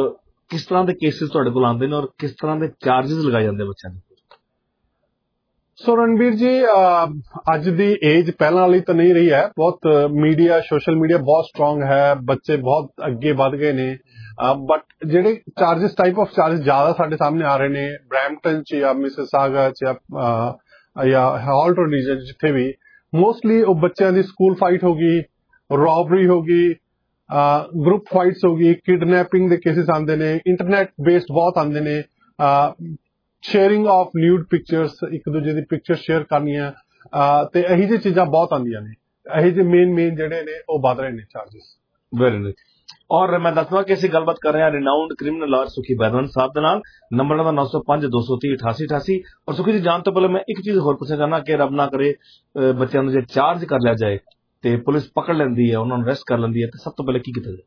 ਕਿਸ ਤਰ੍ਹਾਂ ਦੇ ਕੇਸਿਸ ਤੁਹਾਡੇ ਕੋਲ ਆਉਂਦੇ ਨੇ ਔਰ ਕਿਸ ਤਰ੍ਹਾਂ ਦੇ ਚਾਰजेस ਲਗਾਏ ਜਾਂਦੇ ਬੱਚਿਆਂ ਦੇ? ਸੋ ਰਣਬੀਰ ਜੀ ਅੱਜ ਦੀ ਏਜ ਪਹਿਲਾਂ ਵਾਲੀ ਤਾਂ ਨਹੀਂ ਰਹੀ ਹੈ, ਬਹੁਤ ਮੀਡੀਆ ਸੋਸ਼ਲ ਮੀਡੀਆ ਬਹੁਤ ਸਟਰੋਂਗ ਹੈ, ਬੱਚੇ ਬਹੁਤ ਅੱਗੇ ਵੱਧ ਗਏ ਨੇ, ਬਟ ਜਿਹੜੇ ਚਾਰजेस ਟਾਈਪ ਆਫ ਚਾਰजेस ਜ਼ਿਆਦਾ ਸਾਡੇ ਸਾਹਮਣੇ ਆ ਰਹੇ ਨੇ ਬਰੈਂਪਟਨ ਚ ਜਾਂ ਮਿਸਿਸਾਗਾ ਚ ਜਾਂ ਹਾਲਟਨ ਰੀਜਨ ਜਿੱਥੇ ਵੀ, ਮੋਸਟਲੀ ਉਹ ਬੱਚਿਆਂ ਦੀ ਸਕੂਲ ਫਾਈਟ ਹੋ ਗਈ, ਰੌਬਰੀ ਹੋ ਗਈ, ਗਰੁੱਪ ਫਾਈਟਸ ਹੋ ਗਈ, ਕਿਡਨੈਪਿੰਗ ਦੇ ਕੇਸਿਸ ਆਉਂਦੇ ਨੇ, ਇੰਟਰਨੈਟ ਬੇਸਡ ਬਹੁਤ ਆਉਂਦੇ ਨੇ, ਸ਼ੇਅਰਿੰਗ ਆਫ ਨਿਊਡ ਪਿਕਚਰਸ, ਇੱਕ ਦੂਜੇ ਦੀ ਪਿਕਚਰ ਸ਼ੇਅਰ ਕਰਨੀਆਂ, ਤੇ ਇਹੀ ਜਿਹੀ ਚੀਜ਼ਾਂ ਬਹੁਤ ਆਉਂਦੀਆਂ ਨੇ, ਇਹੀ ਜਿਹੇ ਮੇਨ ਜਿਹੜੇ ਨੇ ਉਹ ਵੱਧ ਰਹੇ ਨੇ ਚਾਰजेस। Very nice. ਔਰ ਮੈਂ ਦੱਸਦਾ ਕਿ ਅਸੀਂ ਗੱਲਬਾਤ ਕਰ ਰਹੇ ਹਾਂ ਰਿਨਾਊਂਡ ਕ੍ਰਿਮੀਨਲ ਲਾਇਰ ਸੁਖੀ ਬੈਦਵਾਨ ਸਾਹਿਬ ਦੇ ਨਾਲ। ਨੰਬਰ ਦਾ 905-230-8888। ਔਰ ਸੁਖੀ ਜੀ ਜਾਣ ਤੋਂ ਪਹਿਲੇ ਮੈਂ ਇੱਕ ਚੀਜ਼ ਹੋਰ ਪੁੱਛਣਾ ਚਾਹੁੰਦਾ ਕਿ ਰੱਬ ਨਾ ਕਰੇ ਬੱਚਿਆਂ ਨੂੰ ਜੇ ਚਾਰਜ ਕਰ ਲਿਆ ਜਾਏ ਤੇ ਪੁਲਿਸ ਪਕੜ ਲੈਂਦੀ ਹੈ, ਉਹਨਾਂ ਨੂੰ ਅਰੈਸਟ ਕਰ ਲੈਂਦੀ ਹੈ, ਤੇ ਸਭ ਤੋਂ ਪਹਿਲੇ ਕੀ ਕੀਤਾ ਜਾਏ?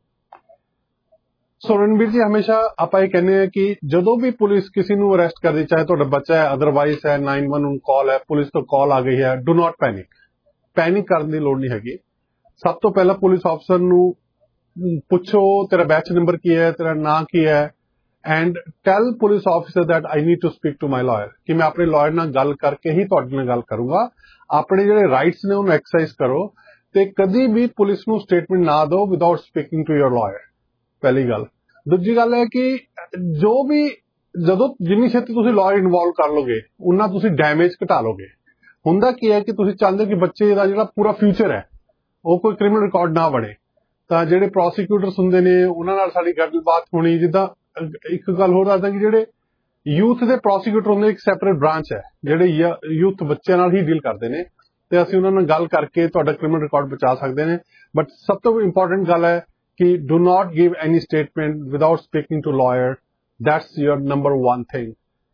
ਸੋ ਰਣਬੀਰ ਜੀ ਹਮੇਸ਼ਾ ਆਪਾਂ ਇਹ ਕਹਿੰਦੇ ਹਾਂ ਕਿ ਜਦੋਂ ਵੀ ਪੁਲਿਸ ਕਿਸੇ ਨੂੰ ਅਰੈਸਟ ਕਰਦੀ, ਚਾਹੇ ਤੁਹਾਡਾ ਬੱਚਾ ਹੈ, ਅਦਰਵਾਈਜ਼ ਹੈ, 911 ਕਾਲ ਹੈ, ਪੁਲਿਸ ਤੋਂ ਕਾਲ ਆ ਗਈ ਹੈ, ਡੂ ਨਾਟ ਪੈਨਿਕ ਕਰਨ ਦੀ ਲੋੜ ਨਹੀਂ ਹੈਗੀ। ਸਭ ਤੋਂ ਪਹਿਲਾਂ ਪੁਲਿਸ ਆਫਸਰ ਨੂੰ ਪੁੱਛੋ ਤੇਰਾ ਬੈਚ ਨੰਬਰ ਕੀ ਹੈ, ਤੇਰਾ ਨਾਂ ਕੀ ਹੈ, and tell police officer that I need to speak to my lawyer, ਕਿ ਮੈਂ ਆਪਣੇ ਲਾਇਰ ਨਾਲ ਗੱਲ ਕਰਕੇ ਹੀ ਤੁਹਾਡੇ ਨਾਲ ਗੱਲ ਕਰੂੰਗਾ। ਆਪਣੇ ਜਿਹੜੇ ਰਾਈਟਸ ਨੇ ਉਹਨੂੰ ਐਕਸਰਸਾਈਜ਼ ਕਰੋ, ਤੇ ਕਦੀ ਵੀ ਪੁਲਿਸ ਨੂੰ ਸਟੇਟਮੈਂਟ ਨਾ ਦਿਓ without speaking to your lawyer, ਪਹਿਲੀ ਗੱਲ। ਦੂਜੀ ਗੱਲ ਹੈ ਕਿ ਜਦੋਂ ਜਿੰਨੀ ਛੇਤੀ ਤੁਸੀਂ ਲਾਇਰ ਇਨਵੋਲਵ ਕਰ ਲੋਗੇ ਉਨਾ ਤੁਸੀਂ ਡੈਮੇਜ ਘਟਾ ਲੋਗੇ। ਹੁੰਦਾ ਕੀ ਹੈ ਕਿ ਤੁਸੀਂ ਚਾਹੁੰਦੇ ਕਿ ਬੱਚੇ ਦਾ ਜਿਹੜਾ ਪੂਰਾ ਫਿਊਚਰ ਹੈ ਉਹ ਕੋਈ ਕ੍ਰਿਮੀਨਲ ਰਿਕਾਰਡ ਨਾ ਬਣੇ, ਤਾਂ ਜਿਹੜੇ ਪ੍ਰੋਸੀਕਿਊਟਰਸ ਹੁੰਦੇ ਨੇ ਉਹਨਾਂ ਨਾਲ ਸਾਡੀ ਗੱਲਬਾਤ ਹੋਣੀ। ਜਿੱਦਾਂ ਇੱਕ ਗੱਲ ਹੋਰ ਦੱਸਦਾ ਕਿ ਜਿਹੜੇ ਯੂਥ ਦੇ ਪ੍ਰੋਸੀਕਿਊਟਰ ਹੁੰਦੇ ਇੱਕ ਸੈਪਰੇਟ ਬ੍ਰਾਂਚ ਹੈ ਜਿਹੜੇ ਯੂਥ ਬੱਚਿਆਂ ਨਾਲ ਹੀ ਡੀਲ ਕਰਦੇ ਨੇ, ਤੇ ਅਸੀਂ ਉਹਨਾਂ ਨਾਲ ਗੱਲ ਕਰਕੇ ਤੁਹਾਡਾ ਕ੍ਰਿਮੀਨਲ ਰਿਕਾਰਡ ਬਚਾ ਸਕਦੇ ਨੇ। ਬਟ ਸਭ ਤੋਂ ਇੰਪੋਰਟੈਂਟ ਗੱਲ ਹੈ ਕਿ do not give any statement without speaking to lawyer. That's your number one thing.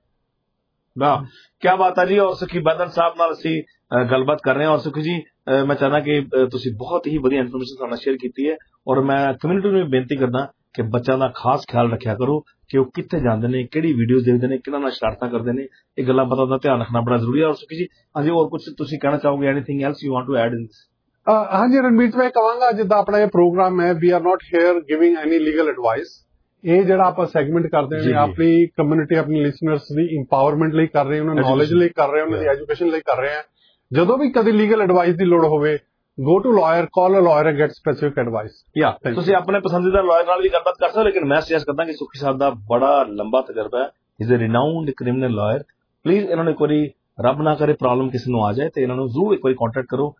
ਵਾਹ ਕੀ ਬਾਤ ਹੈ ਜੀ। ਔਰ ਸੁਖੀ ਬੈਦਲ ਸਾਹਿਬ ਨਾਲ ਅਸੀਂ ਗੱਲਬਾਤ ਕਰ ਰਹੇ ਹਾਂ। ਔਰ ਸੁਖੀ ਜੀ ਮੈਂ ਚਾਹੁੰਦਾ ਕਿ ਤੁਸੀਂ ਬਹੁਤ ਹੀ ਵਧੀਆ ਇਨਫੋਰਮੇਸ਼ਨ ਸਾਡੇ ਨਾਲ ਸ਼ੇਅਰ ਕੀਤੀ ਹੈ, ਔਰ ਮੈਂ ਕਮਿਊਨਿਟੀ ਨੂੰ ਬੇਨਤੀ ਕਰਦਾ ਕਿ ਬੱਚਿਆਂ ਦਾ ਖਾਸ ਖਿਆਲ ਰੱਖਿਆ ਕਰੋ ਕਿ ਉਹ ਕਿੱਥੇ ਜਾਂਦੇ ਨੇ, ਕਿਹੜੀ ਵੀਡੀਓਜ਼ ਦੇਖਦੇ ਨੇ, ਕਿਹਨਾਂ ਨਾਲ ਸ਼ਰਾਰਤਾਂ ਕਰਦੇ ਨੇ, ਇਹ ਗੱਲਾਂ ਪਤਾ ਦਾ ਧਿਆਨ ਰੱਖਣਾ ਬੜਾ ਜ਼ਰੂਰੀ ਹੈ। ਔਰ ਸੁਖੀ ਜੀ ਹਾਂਜੀ ਹੋਰ ਕੁਝ ਤੁਸੀਂ ਕਹਿਣਾ ਚਾਹੋਗੇ? Anything else you want to add in this? ਹਾਂਜੀ ਰਣਬੀਰ, ਮੈਂ ਕਹਾਂਗਾ ਜਿੱਦਾਂ ਆਪਣਾ ਇਹ ਪ੍ਰੋਗਰਾਮ ਹੈ, we are not here giving any legal advice. ਇਹ ਜਿਹੜਾ ਆਪਾਂ ਸੈਗਮੈਂਟ ਕਰਦੇ ਨੇ ਆਪਣੀ ਕਮਿਊਨਿਟੀ, ਆਪਣੇ ਲਿਸਨਰਸ ਦੀ ਇੰਪਾਵਰਮੈਂਟ ਲਈ ਕਰ ਰਹੇ ਹਾਂ, ਉਹਨਾਂ ਨੌਲੇਜ ਲਈ ਕਰ ਰਹੇ ਹਾਂ, ਉਹਨਾਂ ਦੀ ਐਜੂਕੇਸ਼ਨ ਲਈ ਕਰ ਰਹੇ ਹਾਂ। ਜਦੋਂ ਵੀ ਕਦੀ ਲੀਗਲ ਐਡਵਾਈਸ ਦੀ ਲੋੜ ਹੋਵੇ, go to lawyer, call a lawyer and get specific advice. ਤੁਸੀਂ ਆਪਣੇ ਪਸੰਦੀਦਾ ਲਾਇਰ ਨਾਲ ਵੀ ਗੱਲਬਾਤ ਕਰ ਸਕਦੇ, ਲੇਕਿਨ ਮੈਂ ਸੁਜੈਸਟ ਕਰਦਾ ਕਿ ਸੁਖੀ ਸਾਹਿਬ ਦਾ ਬੜਾ ਲੰਬਾ ਤਜਰਬਾ ਹੈ, is a renowned criminal lawyer. Please ਇਹਨਾਂ ਨੂੰ ਇੱਕ ਵਾਰੀ ਰੱਬ ਨਾ ਕਰੇ ਪ੍ਰੋਬਲਮ ਕਿਸੇ ਨੂੰ ਆ ਜਾਏ ਤੇ ਇਹਨਾਂ ਨੂੰ ਜ਼ਰੂਰ ਇੱਕ ਵਾਰੀ ਕੰਟੈਕਟ ਕਰੋ।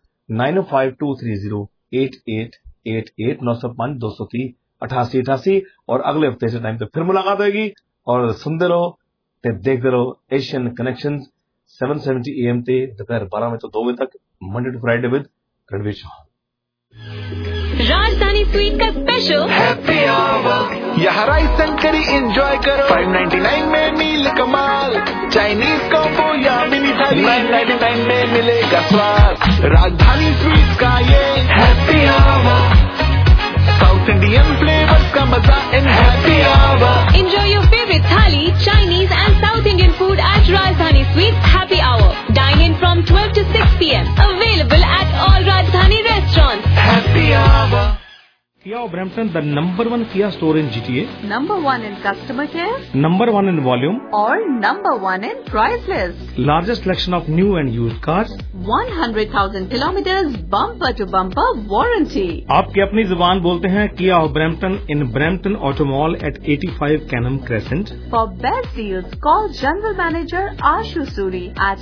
9052308888 905-230-8888। और अगले हफ्ते से टाइम पे फिर मुलाकात होगी, और सुनते रहो ते देखते रहो एशियन कनेक्शंस 770 AM ते दोपहर 12 बजे तो 2 बजे तक, Monday to Friday with Ranveer Chauhan. Rajdhani sweet का स्पेशल हैप्पी आवर, यहाँ राइस एंड करी एंजॉय करो। 599 में मील कमाल, चाइनीज कॉम्बो या मिनी थाली 999 में मिलेगा स्वाद। राजधानी स्वीट का ये happy hour, south Indian flavours का मजा इन happy hour. Enjoy your favorite thali, Chinese and South Indian food at Rajdhani Sweets Happy Hour. Dine in from 12 to 6 PM. Available at all Rajdhani restaurants. Happy Hour. Kia Brampton, the number 1 Kia store in GTA. Number 1 in customer care. Number 1 in volume. Or number 1 in price list. Largest selection of new and used cars. 100,000 kilometers bumper to bumper warranty. आपकी अपनी जुबान बोलते हैं किया Brampton in Brampton Auto Mall at 85 Canham Crescent. For best deals, call General Manager Ashu Suri at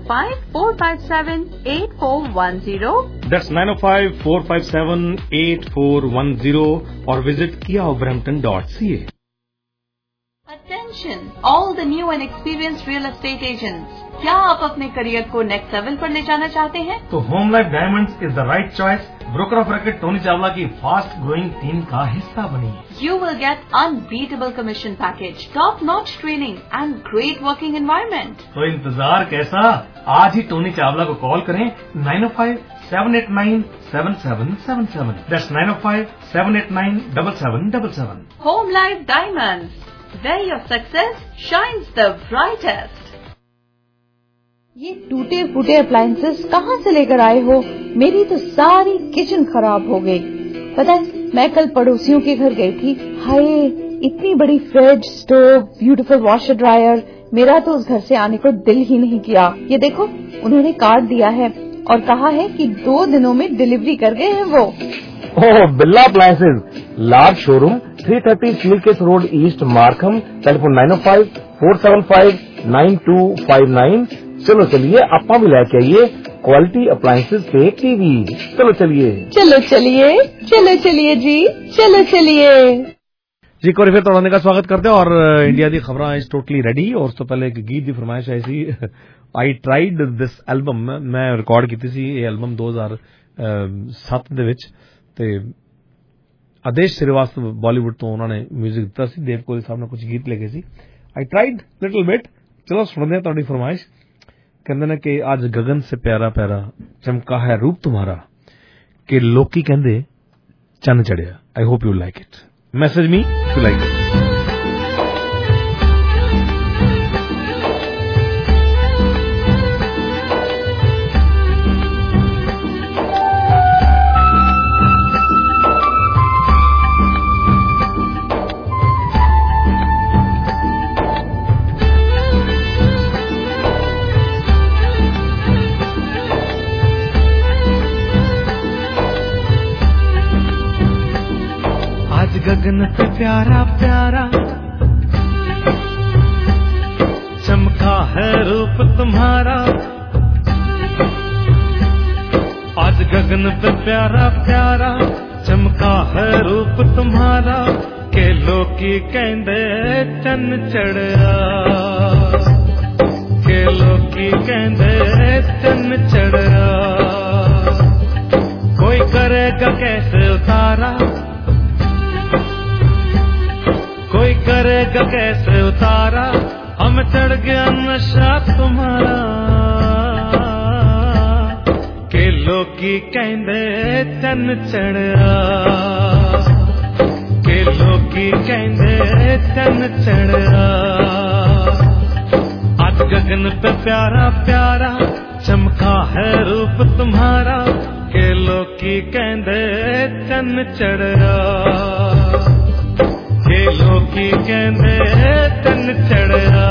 905-457-8410. That's 905-457-8410 or visit kiabrampton.ca. Attention, all the new and experienced real estate agents. क्या आप अपने career को next level पर ले जाना चाहते हैं? तो home life diamonds is the right choice. Broker of record Tony Chawla की फास्ट ग्रोइंग टीम का हिस्सा बनिए। You will get unbeatable commission package, top-notch training and great working environment. तो इंतजार कैसा? आज ही टोनी चावला को कॉल करें 905-789-7777. That's 905-789-7777. Home Life Diamonds, where your success shines the brightest. ये टूटे फूटे अप्लायंसेस कहाँ से लेकर आए हो? मेरी तो सारी किचन खराब हो गई। पता है, मैं कल पड़ोसियों के घर गई थी। हाय, इतनी बड़ी fridge, stove, beautiful washer dryer, मेरा तो उस घर से आने को दिल ही नहीं किया। ये देखो, उन्होंने कार्ड दिया है और कहा है कि 2 दिनों में डिलीवरी कर गए हैं वो। Oh, Birla appliances, large showroom, 330 स्मिलकेस रोड ईस्ट, मार्कम, टेलीफोन 905-475-9259। चलो चलिए, आपा भी लेके आइए क्वालिटी अप्लायंसेज से टीवी। चलो चलिए, चलो चलिए, चलो चलिए जी, चलो चलिए जी। कोई फिर तोड़ने का स्वागत करते हैं और इंडिया दी खबरां इज टोटली रेडी। और उस तो पहले एक गीत दी फरमाइश आई सी, आई ट्राइड दिस एल्बम, मैं रिकॉर्ड कीती सी ये एल्बम 2007 ਦੇ ਵਿੱਚ ਤੇ आदेश श्रीवास्तव बॉलीवुड तो उन्होंने म्यूजिक दिता सी, देव कोहली साहब ने कुछ गीत लिखे सी। I tried little bit. चलो सुनते हैं तुहाडी फरमाइश। कहंदे ने कि आज गगन से प्यारा प्यारा चमका है रूप तुम्हारा, कि लोकी कहंदे चन्न चढ़िया। I hope you like it. Message me to like it. Gagan पे प्यारा प्यारा चमका है रूप तुम्हारा, आज गगन पे प्यारा प्यारा चमका है रूप तुम्हारा, के लोकी कहंदे चन्न चढ़िया, के लोकी कहंदे चन्न चढ़िया। कोई करेगा कैसे उतारा, कोई करेगा कैसे उतारा, हम चढ़ गया नशा तुम्हारा, के लोकी कहंदे चन्न चढ़िया, के लोकी कहंदे चन्न चढ़िया। आज गगन पे प्यारा प्यारा चमका है रूप तुम्हारा, के लोकी कहंदे चन्न चढ़िया, के लोकी कहंदे चन्न चढ़िया।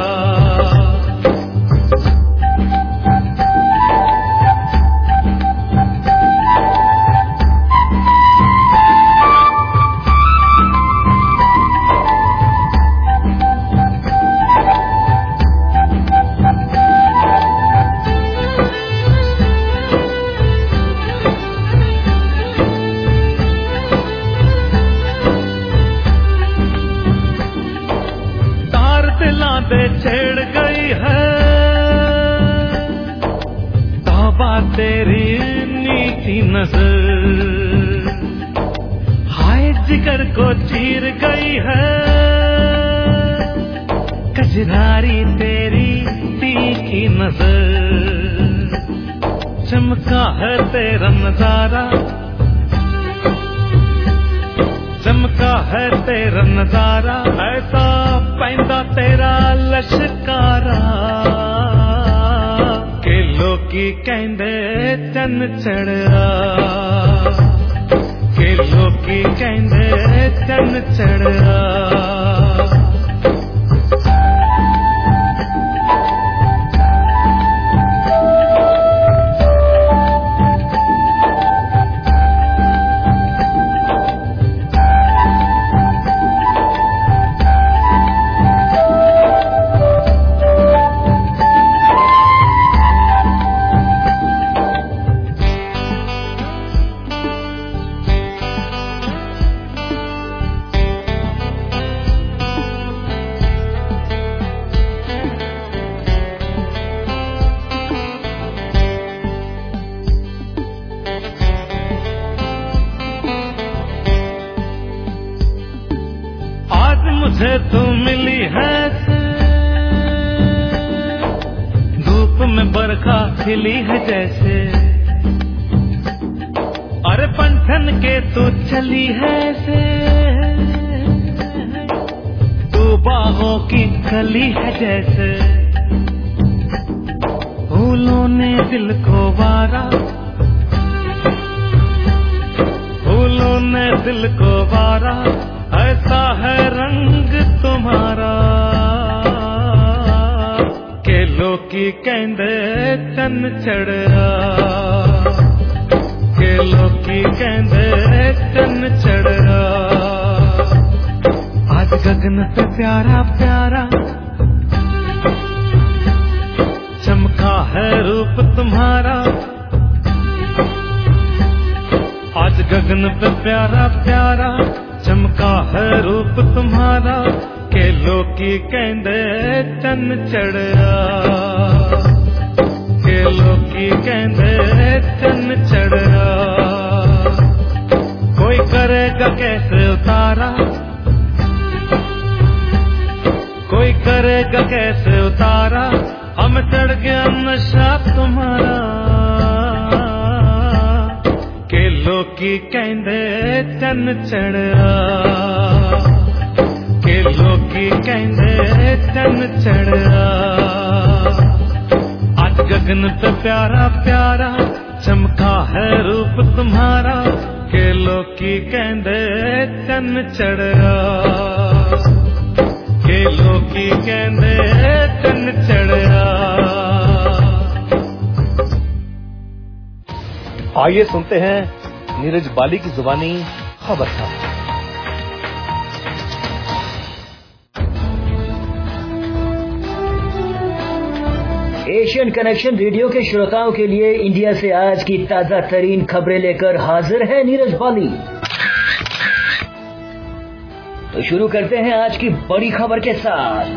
छेड़ गई है तौबा तेरी नीति नजर, हाय जिगर को चीर गई है कजरारी तेरी तीखी नजर। चमका है तेरा नजारा, चमका है तेरा नजारा, ऐसा पैंदा तेरा लश्कारा, के लोकी कहंदे चन्न चढ़िया, के लोकी कहंदे चन्न चढ़िया। मुझे तू मिली है धूप में बरखा खिली है जैसे, अरे पंठन के तू चली है से, तू बागों की कली है जैसे। फूलों ने दिल को वारा, फूलों ने दिल को वारा, ऐसा है रंग तुम्हारा, लोकी कहंदे चन्न चढ़िया के लोकी कहंदे चन्न चढ़िया आज गगन पे प्यारा प्यारा चमका है रूप तुम्हारा आज गगन पे प्यारा प्यारा चमका है रूप तुम्हारा के लोकी कहंदे चन्न चढ़िया के लोकी कहंदे चन्न चढ़िया कोई करेगा कैसे उतारा कोई करेगा कैसे उतारा हम चढ़ गया नशा तुम्हारा के लोकी कहंदे चन्न चढ़िया के लोकी कहंदे चन्न चढ़िया आज गगन पे प्यारा प्यारा चमका है रूप तुम्हारा के लोकी कहंदे चन्न चढ़िया के लोकी कहंदे चन्न चढ़िया। आइए सुनते हैं नीरज बाली की जुबानी खबर था। एशियन कनेक्शन रेडियो के श्रोताओं के लिए इंडिया से आज की ताजा तरीन खबरें लेकर हाजिर है नीरज बाली। तो शुरू करते हैं आज की बड़ी खबर के साथ।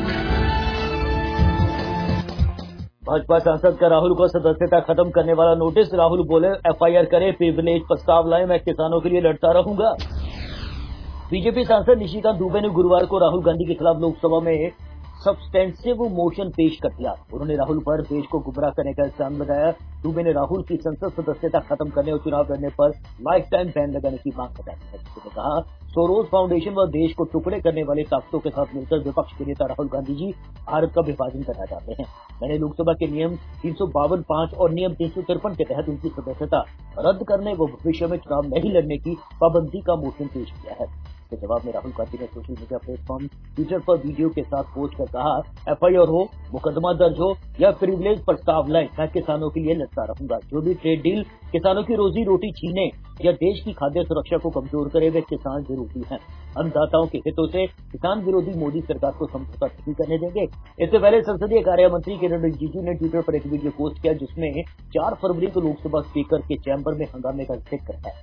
भाजपा सांसद का राहुल को सदस्यता खत्म करने वाला नोटिस। राहुल बोले एफआईआर करे, प्रिविलेज प्रस्ताव लाए, मैं किसानों के लिए लड़ता रहूंगा। बीजेपी सांसद निशिकांत दुबे ने गुरुवार को राहुल गांधी के खिलाफ लोकसभा में सब्सटेंसिव मोशन पेश कर दिया। उन्होंने राहुल पर देश को गुमराह करने का इल्जाम लगाया। दुबे ने राहुल की संसद सदस्यता खत्म करने और चुनाव लड़ने पर लाइफ टाइम बैन लगाने की मांग बताई है। उसने कहा सोरोस फाउंडेशन व देश को टुकड़े करने वाले ताकतों के साथ मिलकर विपक्ष के नेता राहुल गांधी जी भारत का विभाजन करना चाहते हैं। मैंने लोकसभा के नियम 352(5) और नियम 353 के तहत उनकी सदस्यता रद्द करने व भविष्य में चुनाव नहीं लड़ने की पाबंदी का मोशन पेश किया है। इसके जवाब में राहुल गांधी ने सोशल मीडिया प्लेटफॉर्म ट्विटर पर वीडियो के साथ पोस्ट कर कहा, एफआईआर हो, मुकदमा दर्ज हो या प्रिविलेज प्रस्ताव लाए, मैं किसानों के लिए लड़ता रहूंगा। जो भी ट्रेड डील किसानों की रोजी रोटी छीने या देश की खाद्य सुरक्षा को कमजोर करे वे किसान जरूरी हैं। अन्नदाताओं के हितों से किसान विरोधी मोदी सरकार को समझौता नहीं करने देंगे। इससे पहले संसदीय कार्य मंत्री किरण रिजिजू ने ट्विटर पर एक वीडियो पोस्ट किया जिसमें 4 फरवरी को लोकसभा स्पीकर के चैम्बर में हंगामे का जिक्र है।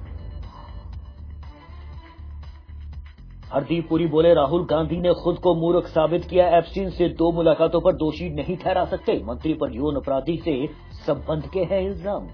हरदीप पुरी बोले राहुल गांधी ने खुद को मूर्ख साबित किया, एप्स्टीन से 2 मुलाकातों पर दोषी नहीं ठहरा सकते। मंत्री पर यौन अपराधी से संबंध के हैं इल्जाम।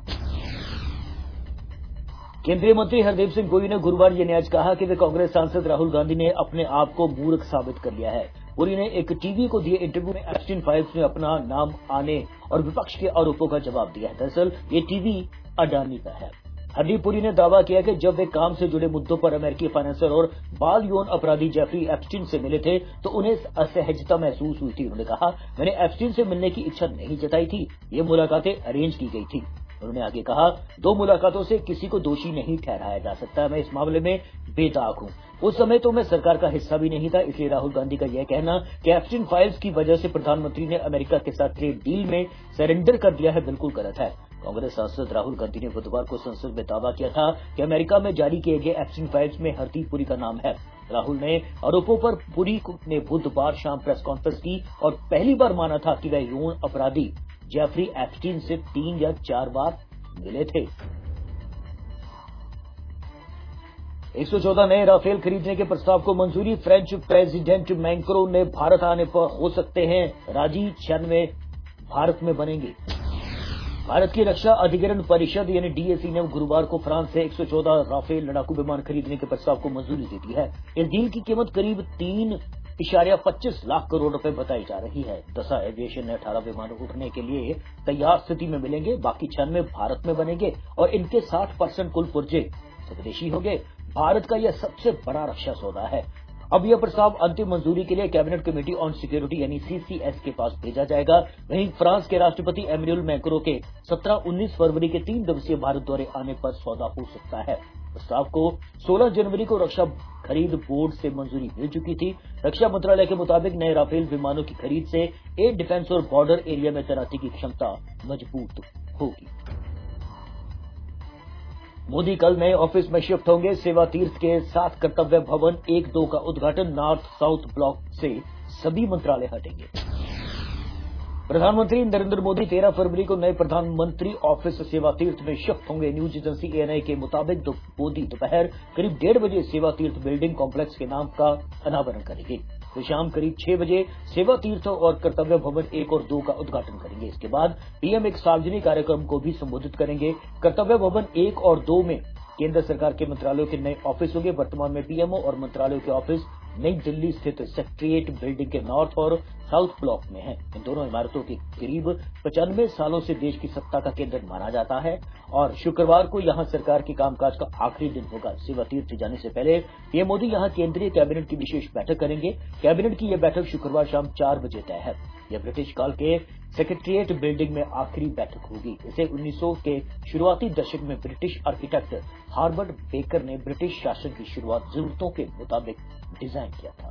केंद्रीय मंत्री हरदीप सिंह पुरी ने गुरुवार ये आज कहा कि वे कांग्रेस सांसद राहुल गांधी ने अपने आप को मूर्ख साबित कर लिया है। पुरी ने एक टीवी को दिए इंटरव्यू में एप्स्टीन फाइल्स में अपना नाम आने और विपक्ष के आरोपों का जवाब दिया है। दरअसल ये टीवी अडानी का है। हरदीप पुरी ने दावा किया कि जब वे काम से जुड़े मुद्दों पर अमेरिकी फाइनेंसर और बाल यौन अपराधी जेफरी एप्स्टीन से मिले थे तो उन्हें असहजता महसूस हुई थी। उन्होंने कहा, मैंने एप्स्टीन से मिलने की इच्छा नहीं जताई थी, ये मुलाकातें अरेंज की गई थी। उन्होंने आगे कहा, 2 मुलाकातों से किसी को दोषी नहीं ठहराया जा सकता। मैं इस मामले में बेदाग हूं। उस समय तो मैं सरकार का हिस्सा भी नहीं था, इसलिए राहुल गांधी का यह कहना कि एप्स्टीन फाइल्स की वजह से प्रधानमंत्री ने अमेरिका के साथ ट्रेड डील में सरेंडर कर दिया है, बिल्कुल गलत है। कांग्रेस सांसद राहुल गांधी ने बुधवार को संसद में दावा किया था कि अमेरिका में जारी किए गए एप्स्टीन फाइल्स में हरदीप पुरी का नाम है। राहुल ने आरोपों पर पुरी ने बुधवार शाम प्रेस कॉन्फ्रेंस की और पहली बार माना था कि वह यौन अपराधी जेफरी एप्स्टीन से 3 या 4 बार मिले थे। 114 नए राफेल खरीदने के प्रस्ताव को मंजूरी। फ्रेंच प्रेसिडेंट मैक्रोन ने भारत आने पर हो सकते हैं राजी, 96 भारत में बनेंगे। भारत की रक्षा अधिग्रहण परिषद यानी डीएसी ने गुरुवार को फ्रांस से 114 राफेल लड़ाकू विमान खरीदने के प्रस्ताव को मंजूरी दे दी है। इस डील की कीमत करीब 3.25 लाख करोड़ रुपए बताई जा रही है। दसा एविएशन ने 18 विमान उड़ने के लिए तैयार स्थिति में मिलेंगे, बाकी 96 भारत में बनेंगे और इनके 60% कुल पुर्जे स्वदेशी होंगे। भारत का यह सबसे बड़ा रक्षा सौदा है। अब यह प्रस्ताव अंतिम मंजूरी के लिए कैबिनेट कमेटी ऑन सिक्योरिटी यानी सीसीएस के पास भेजा जाएगा। वहीं फ्रांस के राष्ट्रपति एमेन्युएल मैक्रों के 17-19 फरवरी के 3 दिवसीय भारत दौरे आने पर सौदा हो सकता है। प्रस्ताव को 16 जनवरी को रक्षा खरीद बोर्ड से मंजूरी मिल चुकी थी। रक्षा मंत्रालय के मुताबिक नए राफेल विमानों की खरीद से एयर डिफेंस और बॉर्डर एरिया में तैनाती की क्षमता मजबूत होगी। मोदी कल नए ऑफिस में शिफ्ट होंगे। सेवा तीर्थ के 7 कर्तव्य भवन 1-2 का उद्घाटन, नॉर्थ साउथ ब्लॉक से सभी मंत्रालय हटेंगे। प्रधानमंत्री नरेंद्र मोदी 13 फरवरी को नए प्रधानमंत्री ऑफिस सेवा तीर्थ में शिफ्ट होंगे। न्यूज एजेंसी एएनआई के मुताबिक मोदी दोपहर करीब 1:30 बजे सेवा तीर्थ बिल्डिंग कॉम्प्लेक्स के नाम का अनावरण करेंगे। तो शाम करीब 6 बजे सेवा तीर्थ और कर्तव्य भवन 1 और 2 का उद्घाटन करेंगे। इसके बाद पीएम एक सार्वजनिक कार्यक्रम को भी संबोधित करेंगे। कर्तव्य भवन 1 और 2 में केंद्र सरकार के मंत्रालयों के नए ऑफिस होंगे। वर्तमान में पीएमओ और मंत्रालयों के ऑफिस नई दिल्ली स्थित सेक्रेटरिएट बिल्डिंग के नॉर्थ और साउथ ब्लॉक में है। इन दोनों इमारतों के करीब 95 सालों से देश की सत्ता का केंद्र माना जाता है और शुक्रवार को यहां सरकार के कामकाज का आखिरी दिन होगा। सेवा तीर्थ जाने से पहले पीएम मोदी यहां केंद्रीय कैबिनेट की विशेष बैठक करेंगे। कैबिनेट की यह बैठक शुक्रवार शाम 4 बजे तय है। यह ब्रिटिश काल के सेक्रेटरिएट बिल्डिंग में आखिरी बैठक होगी। इसे 1900 के शुरुआती दशक में ब्रिटिश आर्किटेक्ट हार्वर्ड बेकर ने ब्रिटिश शासन की शुरुआत जरूरतों के मुताबिक डिजाइन किया था।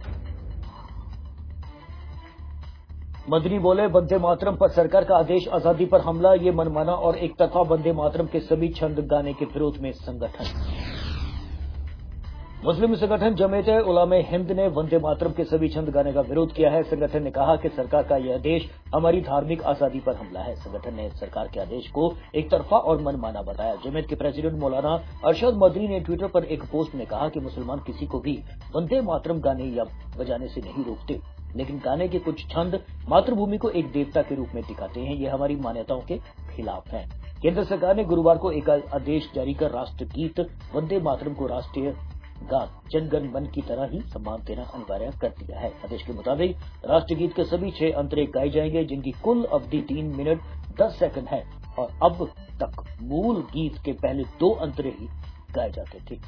मदनी बोले, वंदे मातरम पर सरकार का आदेश, आजादी पर हमला, ये मनमाना और एक तरफा वंदे मातरम के सभी छंद गाने के विरोध में संगठन। मुस्लिम संगठन जमीयत उलमा हिंद ने वंदे मातरम के सभी छंद गाने का विरोध किया है। संगठन ने कहा कि सरकार का यह आदेश हमारी धार्मिक आजादी पर हमला है। संगठन ने सरकार के आदेश को एक तरफा और मनमाना बताया। जमीयत के प्रेसिडेंट मौलाना अरशद मदनी ने ट्विटर पर एक पोस्ट में कहा कि मुसलमान किसी को भी वंदे मातरम गाने या बजाने से नहीं रोकते, लेकिन गाने के कुछ छंद मातृभूमि को एक देवता के रूप में दिखाते हैं। ये हमारी मान्यताओं के खिलाफ है। केंद्र सरकार ने गुरुवार को एक आदेश जारी कर राष्ट्रगीत वंदे मातरम को राष्ट्रीय गान जनगण मन की तरह ही सम्मान देना अनिवार्य कर दिया है। आदेश के मुताबिक राष्ट्रगीत के सभी 6 अंतरे गाए जाएंगे, जिनकी कुल अवधि 3 मिनट 10 सेकंड है और अब तक मूल गीत के पहले 2 अंतरे ही गाए जाते थे।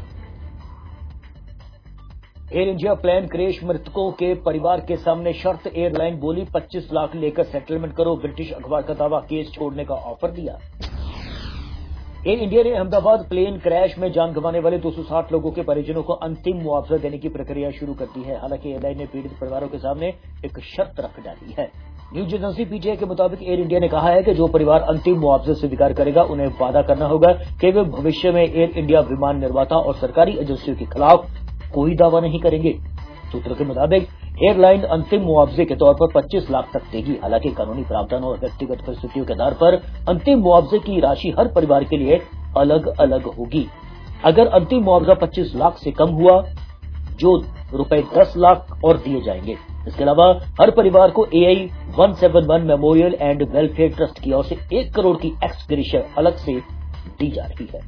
एयर इंडिया प्लेन क्रैश, मृतकों के परिवार के सामने शर्त, एयरलाइन बोली 25 लाख लेकर सेटलमेंट करो। ब्रिटिश अखबार का दावा, केस छोड़ने का ऑफर दिया। एयर इंडिया ने अहमदाबाद प्लेन क्रैश में जान गंवाने वाले 260 लोगों के परिजनों को अंतिम मुआवजा देने की प्रक्रिया शुरू कर दी है। हालांकि एयरलाइन ने पीड़ित परिवारों के सामने एक शर्त रख डाली है। न्यूज एजेंसी पीटीआई के मुताबिक एयर इंडिया ने कहा है कि जो परिवार अंतिम मुआवजे स्वीकार करेगा उन्हें वादा करना होगा कि वे भविष्य में एयर इंडिया विमान निर्माता और सरकारी एजेंसियों के खिलाफ कोई दावा नहीं करेंगे। सूत्रों के मुताबिक एयरलाइन अंतिम मुआवजे के तौर पर 25 लाख तक देगी। हालांकि कानूनी प्रावधानों और व्यक्तिगत परिस्थितियों के आधार पर अंतिम मुआवजे की राशि हर परिवार के लिए अलग अलग होगी। अगर अंतिम मुआवजा 25 लाख से कम हुआ, जो रुपए 10 लाख और दिए जाएंगे। इसके अलावा हर परिवार को AI 171 memorial and welfare trust की ओर से 1 करोड़ की एक्स ग्रेशियर अलग से दी जा रही है।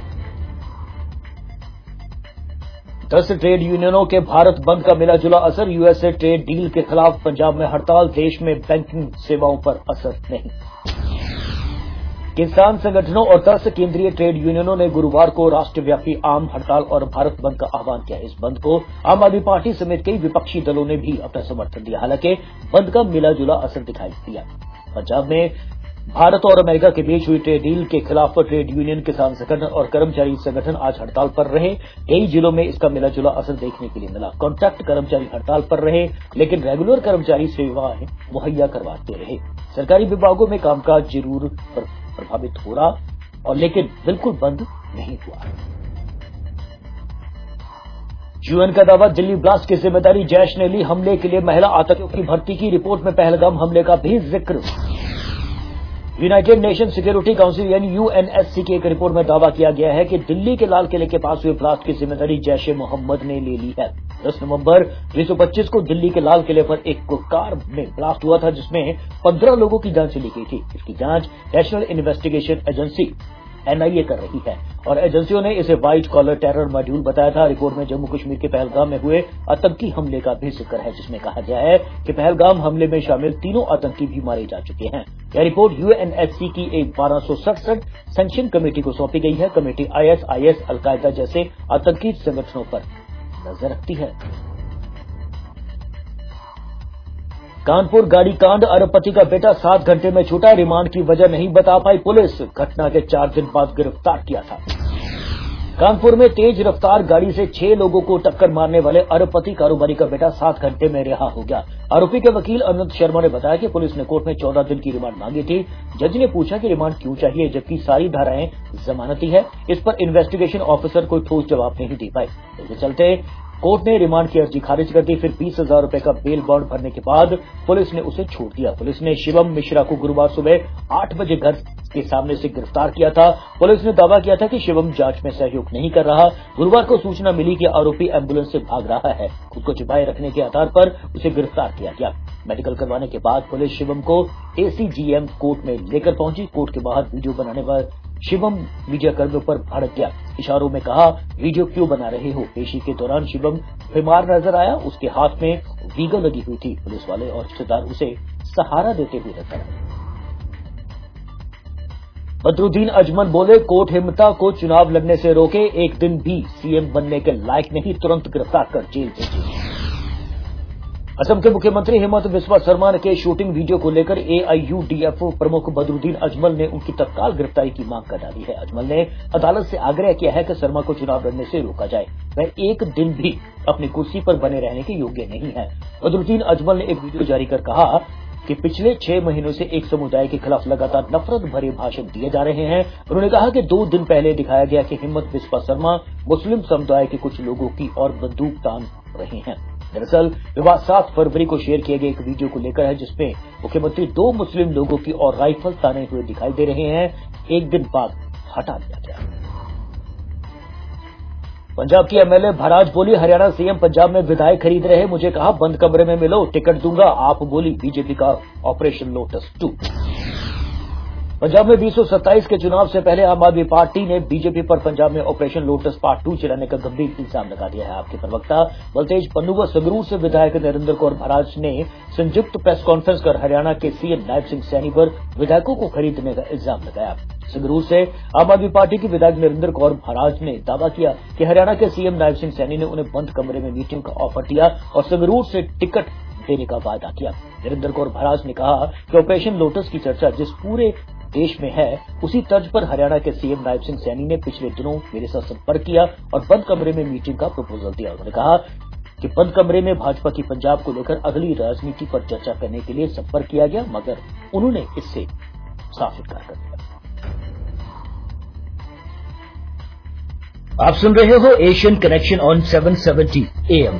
10 ट्रेड यूनियनों के भारत बंद का मिला जुला असर। यूएसए ट्रेड डील के खिलाफ पंजाब में हड़ताल, देश में बैंकिंग सेवाओं पर असर नहीं। किसान संगठनों और 10 केंद्रीय ट्रेड यूनियनों ने गुरुवार को राष्ट्रव्यापी आम हड़ताल और भारत बंद का आह्वान किया। इस बंद को आम आदमी पार्टी समेत कई विपक्षी दलों ने भी अपना समर्थन दिया। हालांकि बंद का मिला जुला असर दिखाई दिया। पंजाब में भारत और अमेरिका के बीच हुई ट्रेड डील के खिलाफ ट्रेड यूनियन, किसान संगठन और कर्मचारी संगठन आज हड़ताल पर रहे। कई जिलों में इसका मिला जुला असर देखने के लिए मिला। कॉन्ट्रैक्ट कर्मचारी हड़ताल पर रहे, लेकिन रेगुलर कर्मचारी सेवाएं मुहैया करवाते रहे। सरकारी विभागों में कामकाज जरूर प्रभावित हो रहा और लेकिन बिल्कुल बंद नहीं हुआ। यूएन का दावा, दिल्ली ब्लास्ट की जिम्मेदारी जैश ने ली। हमले के लिए महिला आतंकियों की भर्ती की रिपोर्ट में पहलगाम हमले का भी जिक्र। यूनाइटेड नेशन सिक्योरिटी काउंसिल यानी यूएनएससी की एक रिपोर्ट में दावा किया गया है कि दिल्ली के लाल किले के पास हुए ब्लास्ट की जिम्मेदारी जैश ए मोहम्मद ने ले ली है। 10 नवंबर 1925 को दिल्ली के लाल किले पर एक कार में ब्लास्ट हुआ था, जिसमें 15 लोगों की जान चली गई थी। इसकी जांच नेशनल इन्वेस्टिगेशन एजेंसी NIA कर रही है और एजेंसियों ने इसे व्हाइट कॉलर टेरर मॉड्यूल बताया था। रिपोर्ट में जम्मू कश्मीर के पहलगाम में हुए आतंकी हमले का भी जिक्र है, जिसमें कहा गया है कि पहलगाम हमले में शामिल 3 आतंकी भी मारे जा चुके हैं। यह रिपोर्ट यूएनएससी की एक 1267 सैंक्शन कमेटी को सौंपी गई है। कमेटी IS, अलकायदा जैसे आतंकी संगठनों पर नजर रखती है। कानपुर गाड़ी कांड, अरबपति का बेटा 7 घंटे में छूटा। रिमांड की वजह नहीं बता पाई पुलिस। घटना के 4 दिन बाद गिरफ्तार किया था। कानपुर में तेज रफ्तार गाड़ी से 6 लोगों को टक्कर मारने वाले अरबपति कारोबारी का बेटा 7 घंटे में रिहा हो गया। आरोपी के वकील अनंत शर्मा ने बताया कि पुलिस ने कोर्ट में 14 दिन की रिमांड मांगी थी। जज ने पूछा कि रिमांड क्यों चाहिए, जबकि सारी धाराएं जमानती है। इस पर इन्वेस्टिगेशन ऑफिसर कोई ठोस जवाब नहीं दे पाए। इसके चलते कोर्ट ने रिमांड की अर्जी खारिज कर दी। फिर 20,000 रुपए का बेल बॉन्ड भरने के बाद पुलिस ने उसे छोड़ दिया। पुलिस ने शिवम मिश्रा को गुरुवार सुबह 8 बजे घर के सामने से गिरफ्तार किया था। पुलिस ने दावा किया था कि शिवम जांच में सहयोग नहीं कर रहा। गुरुवार को सूचना मिली कि आरोपी एम्बुलेंस से भाग रहा है। खुद को छिपाए रखने के आधार पर उसे गिरफ्तार किया गया। मेडिकल करवाने के बाद पुलिस शिवम को ACGM कोर्ट में लेकर पहुंची। कोर्ट के बाहर वीडियो बनाने पर शिवम मीडिया कर्मियों पर भड़क गया। इशारों में कहा, वीडियो क्यों बना रहे हो। पेशी के दौरान शिवम बीमार नजर आया। उसके हाथ में वीगो लगी हुई थी। पुलिस वाले और रिश्तेदार उसे सहारा देते हुए नजर आए। बदरुद्दीन अजमल बोले, कोर्ट हिम्मता को चुनाव लड़ने से रोके, एक दिन भी सीएम बनने के लायक नहीं, तुरंत गिरफ्तार कर जेल भेजे। असम के मुख्यमंत्री हेमंत बिस्वा शर्मा के शूटिंग वीडियो को लेकर AIUDF प्रमुख बदरुद्दीन अजमल ने उनकी तत्काल गिरफ्तारी की मांग कर डाली है। अजमल ने अदालत से आग्रह किया है कि शर्मा को चुनाव लड़ने से रोका जाए। वह एक दिन भी अपनी कुर्सी पर बने रहने के योग्य नहीं है। बदरुद्दीन अजमल ने एक वीडियो जारी कर कहा कि पिछले 6 महीनों से एक समुदाय के खिलाफ लगातार नफरत भरे भाषण दिए जा रहे हैं। उन्होंने कहा कि 2 दिन पहले दिखाया गया कि हेमंत बिस्वा शर्मा मुस्लिम समुदाय के कुछ लोगों की और बंदूक तान रहे हैं। दरअसल विवाद 7 फरवरी को शेयर किए गए एक वीडियो को लेकर है, जिसमें मुख्यमंत्री 2 मुस्लिम लोगों की और राइफल ताने हुए दिखाई दे रहे हैं। एक दिन बाद हटा दिया गया। पंजाब की MLA भराज बोली, हरियाणा सीएम पंजाब में विधायक खरीद रहे, मुझे कहा बंद कमरे में मिलो, टिकट दूंगा। आप बोली बीजेपी का ऑपरेशन लोटस 2। पंजाब में 227 के चुनाव से पहले आम आदमी पार्टी ने बीजेपी पर पंजाब में ऑपरेशन लोटस पार्ट 2 चलाने का गंभीर इल्जाम लगा दिया है। आपके प्रवक्ता बलतेज पन्नू व संगरूर से विधायक नरेंद्र कौर भराज ने संयुक्त प्रेस कॉन्फ्रेंस कर हरियाणा के CM नायब सिंह सैनी पर विधायकों को खरीदने का इल्जाम लगाया। संगरूर से आम आदमी पार्टी की विधायक नरेंद्र कौर भराज ने दावा किया कि हरियाणा के CM नायब सिंह सैनी ने उन्हें बंद कमरे में मीटिंग का ऑफर दिया और संगरूर से टिकट देने का वादा किया। नरेंद्र कौर भराज ने कहा कि ऑपरेशन लोटस की चर्चा जिस पूरे देश में है, उसी तर्ज पर हरियाणा के CM नायब सिंह सैनी ने पिछले दिनों मेरे साथ संपर्क किया और बंद कमरे में मीटिंग का प्रपोजल दिया। उन्होंने कहा कि बंद कमरे में भाजपा की पंजाब को लेकर अगली राजनीति पर चर्चा करने के लिए संपर्क किया गया, मगर उन्होंने इससे साफ इनकार कर दिया। आप सुन रहे हो एशियन कनेक्शन ऑन 770 AM।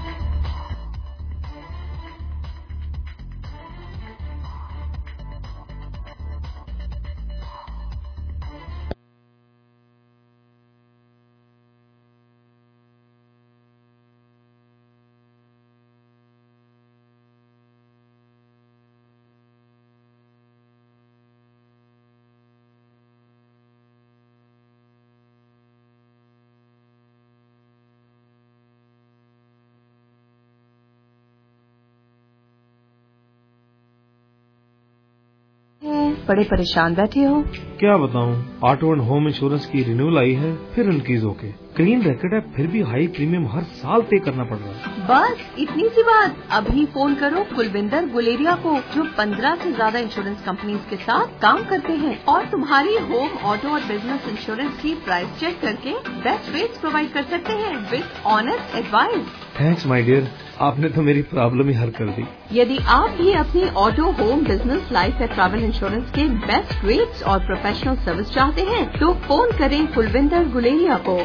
बड़े परेशान बैठे हो। क्या बताऊं, ऑटो एंड होम इंश्योरेंस की रिन्यूअल आई है, फिर इंक्रीज होके क्लीन रैकेट है, फिर भी हाई प्रीमियम हर साल पे करना पड़ रहा है। बस इतनी सी बात, अभी फोन करो कुलविंदर गुलेरिया को, जो 15 से ज्यादा इंश्योरेंस कंपनीज के साथ काम करते हैं और तुम्हारी होम, ऑटो और बिजनेस इंश्योरेंस की प्राइस चेक करके बेस्ट रेट्स प्रोवाइड कर सकते हैं with honest advice. Thanks my dear, आपने तो मेरी प्रॉब्लम ही हल कर दी। यदि आप भी अपनी ऑटो, होम, बिजनेस, लाइफ या ट्रैवल इंश्योरेंस के बेस्ट रेट्स और प्रोफेशनल सर्विस चाहते हैं तो फोन करें कुलविंदर गुलेरिया को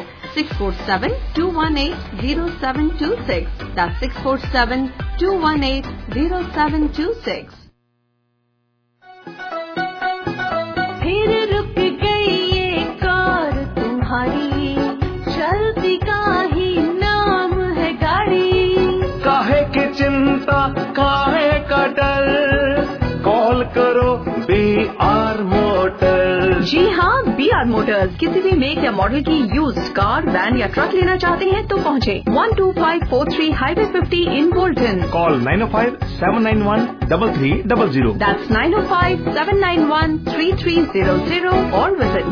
647-218-0726। That's 647-218-0726। फिर रुक गई ये कार तुम्हारी, चलती का ही नाम है गाड़ी। काहे की चिंता, काहे का डर, कॉल करो BR मोटर्स। जी हाँ, BR मोटर्स। किसी भी मेक या मॉडल की यूज्ड कार, वैन या ट्रक लेना चाहते हैं तो पहुँचे 12543 highway 50 in Bolton. Call 905-791-3300। That's 905-791-3300 or visit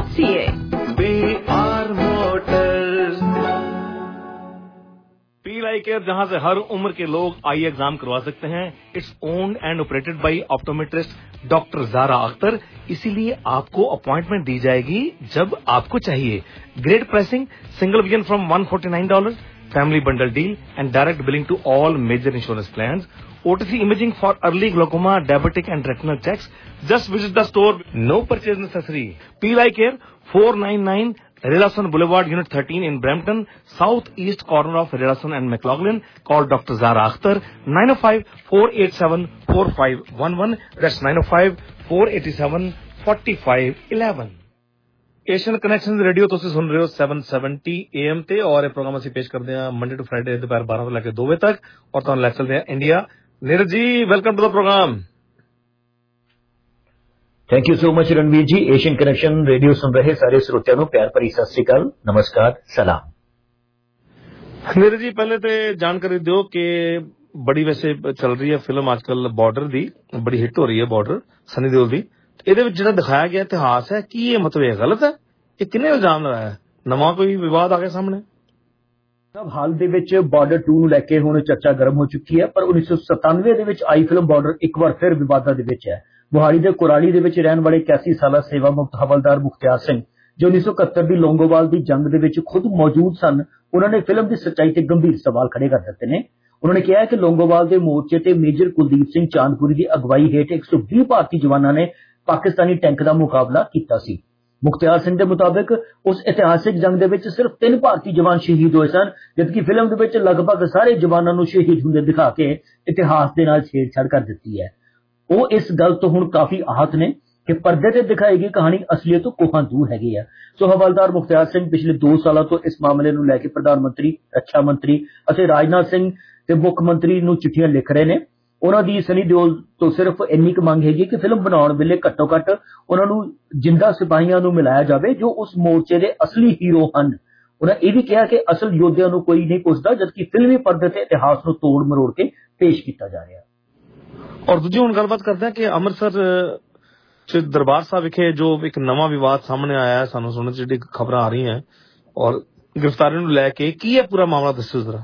brmotors.ca। BR motors. Be like I care, जहां से हर उम्र के लोग आई एग्जाम करवा सकते हैं। It's owned and operated by optometrist doctor Zara Akhtar, इसीलिए आपको अपॉइंटमेंट दी जाएगी जब आपको चाहिए। Great pricing, single vision from $149, family bundle deal and direct billing to all major insurance plans. OTC imaging for early glaucoma, diabetic and retinal checks. Just visit the store. No purchase necessary. Peel Eye Care, 499 Rilason Boulevard, Unit 13 in Brampton, southeast corner of Rilason and McLaughlin. Call Dr. Zara Akhtar, 905-487-4511. That's 905-487-4511. Asian connection radio ਤੁਸੀਂ ਸੁਣ ਰਹੇ ਹੋ 770 AM ਤੇ, ਔਰ ਇਹ programme ਅਸੀਂ ਪੇਸ਼ ਕਰਦੇ ਹਾਂ ਮੰਡੇ ਟੂ ਫਰਾਈਡੇ ਦੁਪਹਿਰ 12 ਤੋਂ ਲੈ ਕੇ 2 ਵਜੇ ਤੱਕ, ਔਰ ਤੁਹਾਨੂੰ ਲੈ ਚਲਦੇ ਹਾਂ India. Neeraj ji, welcome to the program. Thank you so much Ranveer ji. Asian connection radio सुन रहे सारे श्रोतियां ਨੂੰ ਪਿਆਰ ਭਰੀ ਸਤਿ ਸ੍ਰੀ ਅਕਾਲ, ਨਮਸਕਾਰ, ਸਲਾਮ। नीरज जी, पहले तो जानकारी दो कि बड़ी वैसे चल रही है फिल्म आजकल बॉर्डर दी, बड़ी हिट हो रही है बॉर्डर सनी देओल दी। ਇਹਦੇ ਵਿੱਚ ਜਿਹੜਾ ਦਿਖਾਇਆ ਗਿਆ ਇਤਿਹਾਸ ਹੈ, ਕੀ ਇਹ ਮਤਲਬ ਇਹ ਗਲਤ ਹੈ? ਇਹ ਕਿੰਨੇ ਇਲਜ਼ਾਮ ਲਗਾਇਆ? ਨਵਾਂ ਕੋਈ ਵਿਵਾਦ ਆ ਗਿਆ ਸਾਹਮਣੇ? ਹਾਲ ਦੇ ਵਿੱਚ ਬਾਰਡਰ 2 ਨੂੰ ਲੈ ਕੇ ਹੁਣ ਚਰਚਾ ਗਰਮ ਹੋ ਚੁੱਕੀ ਹੈ, ਪਰ 1997 ਦੇ ਵਿੱਚ ਆਈ ਫਿਲਮ ਬਾਰਡਰ ਇੱਕ ਵਾਰ ਫਿਰ ਵਿਵਾਦਾਂ ਦੇ ਵਿੱਚ ਹੈ। ਮੁਹਾਲੀ ਦੇ ਕੁਰਾਲੀ ਦੇ ਵਿੱਚ ਰਹਿਣ ਵਾਲੇ 81 ਸਾਲਾ ਸੇਵਾ ਮੁਕਤ ਹਵਲਦਾਰ ਮੁਖਤਿਆਰ ਸਿੰਘ, ਜੋ 1971 ਦੀ ਲੋਂਗੋਵਾਲ ਦੀ ਜੰਗ ਦੇ ਵਿੱਚ ਖੁਦ ਮੌਜੂਦ ਸਨ, ਉਹਨਾਂ ਨੇ ਫਿਲਮ ਦੀ ਸੱਚਾਈ ਤੇ ਗੰਭੀਰ ਸਵਾਲ ਖੜੇ ਕਰ ਦਿੱਤੇ ਨੇ। ਉਹਨਾਂ ਨੇ ਕਿਹਾ ਕਿ ਲੋਂਗੋਵਾਲ ਦੇ ਮੋਰਚੇ ਤੇ ਮੇਜਰ ਕੁਲਦੀਪ ਸਿੰਘ ਚਾਂਦਪੁਰੀ ਦੀ ਅਗਵਾਈ ਹੇਠ 120 ਭਾਰਤੀ ਜਵਾਨਾਂ ਨੇ ਪਾਕਿਸਤਾਨੀ ਟੈਂਕ ਦਾ ਮੁਕਾਬਲਾ ਕੀਤਾ ਸੀ। ਮੁਖਤਿਆਰ ਸਿੰਘ ਦੇ ਮੁਤਾਬਕ ਉਸ ਇਤਿਹਾਸਿਕ ਜੰਗ ਦੇ ਵਿੱਚ ਸਿਰਫ 3 ਭਾਰਤੀ ਜਵਾਨ ਸ਼ਹੀਦ ਹੋਏ ਸਨ, ਜਦਕਿ ਫਿਲਮ ਦੇ ਵਿੱਚ ਲਗਭਗ ਸਾਰੇ ਜਵਾਨਾਂ ਨੂੰ ਸ਼ਹੀਦ ਹੁੰਦੇ ਦਿਖਾ ਕੇ ਇਤਿਹਾਸ ਦੇ ਨਾਲ ਛੇੜਛਾੜ ਕਰ ਦਿੱਤੀ ਹੈ। ਉਹ ਇਸ ਗੱਲ ਤੋਂ ਹੁਣ ਕਾਫੀ ਆਹਤ ਨੇ ਕਿ ਪਰਦੇ ਤੇ ਦਿਖਾਈ ਗਈ ਕਹਾਣੀ ਅਸਲੀਅਤ ਤੋਂ ਕੋਹਾਂ ਦੂਰ ਹੈਗੀ ਆ। ਸੋ ਹਵਲਦਾਰ ਮੁਖਤਿਆਰ ਸਿੰਘ ਪਿਛਲੇ 2 ਸਾਲਾਂ ਤੋਂ ਇਸ ਮਾਮਲੇ ਨੂੰ ਲੈ ਕੇ ਪ੍ਰਧਾਨ ਮੰਤਰੀ, ਰੱਖਿਆ ਮੰਤਰੀ ਅਤੇ ਰਾਜਨਾਥ ਸਿੰਘ ਤੇ ਮੁੱਖ ਮੰਤਰੀ ਨੂੰ ਚਿੱਠੀਆਂ ਲਿਖ ਰਹੇ ਨੇ। ਉਹਨਾਂ ਦੀ ਸਨੀ ਦਿਓਲ ਤੋਂ ਸਿਰਫ ਇੰਨੀ ਕੁ ਮੰਗ ਹੈਗੀ ਕਿ ਫਿਲਮ ਬਣਾਉਣ ਵੇਲੇ ਘੱਟੋ ਘੱਟ ਉਹਨਾਂ ਨੂੰ ਜਿੰਦਾ ਸਿਪਾਹੀਆਂ ਨੂੰ ਮਿਲਾਇਆ ਜਾਵੇ ਜੋ ਉਸ ਮੋਰਚੇ ਦੇ ਅਸਲੀ ਹੀਰੋ ਹਨ। ਉਹਨਾਂ ਇਹ ਵੀ ਕਿਹਾ ਕਿ ਅਸਲ ਯੋਧਿਆਂ ਨੂੰ ਕੋਈ ਨਹੀਂ ਪੁੱਛਦਾ, ਜਦਕਿ ਫਿਲਮੀ ਪਰਦੇ ਤੇ ਇਤਿਹਾਸ ਨੂੰ ਤੋੜ ਮਰੋੜ ਕੇ ਪੇਸ਼ ਕੀਤਾ ਜਾ ਰਿਹਾ। ਔਰ ਦੂਜੀ ਹੁਣ ਗੱਲਬਾਤ ਕਰਦੇ ਹਾਂ ਕਿ ਅੰਮ੍ਰਿਤਸਰ ਚ ਦਰਬਾਰ ਸਾਹਿਬ ਵਿਖੇ ਜੋ ਇੱਕ ਨਵਾਂ ਵਿਵਾਦ ਸਾਹਮਣੇ ਆਇਆ ਹੈ, ਸਾਨੂੰ ਸੁਣਨ ਚ ਜਿਹੜੀ ਖਬਰਾਂ ਆ ਰਹੀਆਂ ਔਰ ਗ੍ਰਿਫਤਾਰੀ ਨੂੰ ਲੈ ਕੇ, ਕੀ ਹੈ ਪੂਰਾ ਮਾਮਲਾ, ਦੱਸੋ ਜ਼ਰਾ।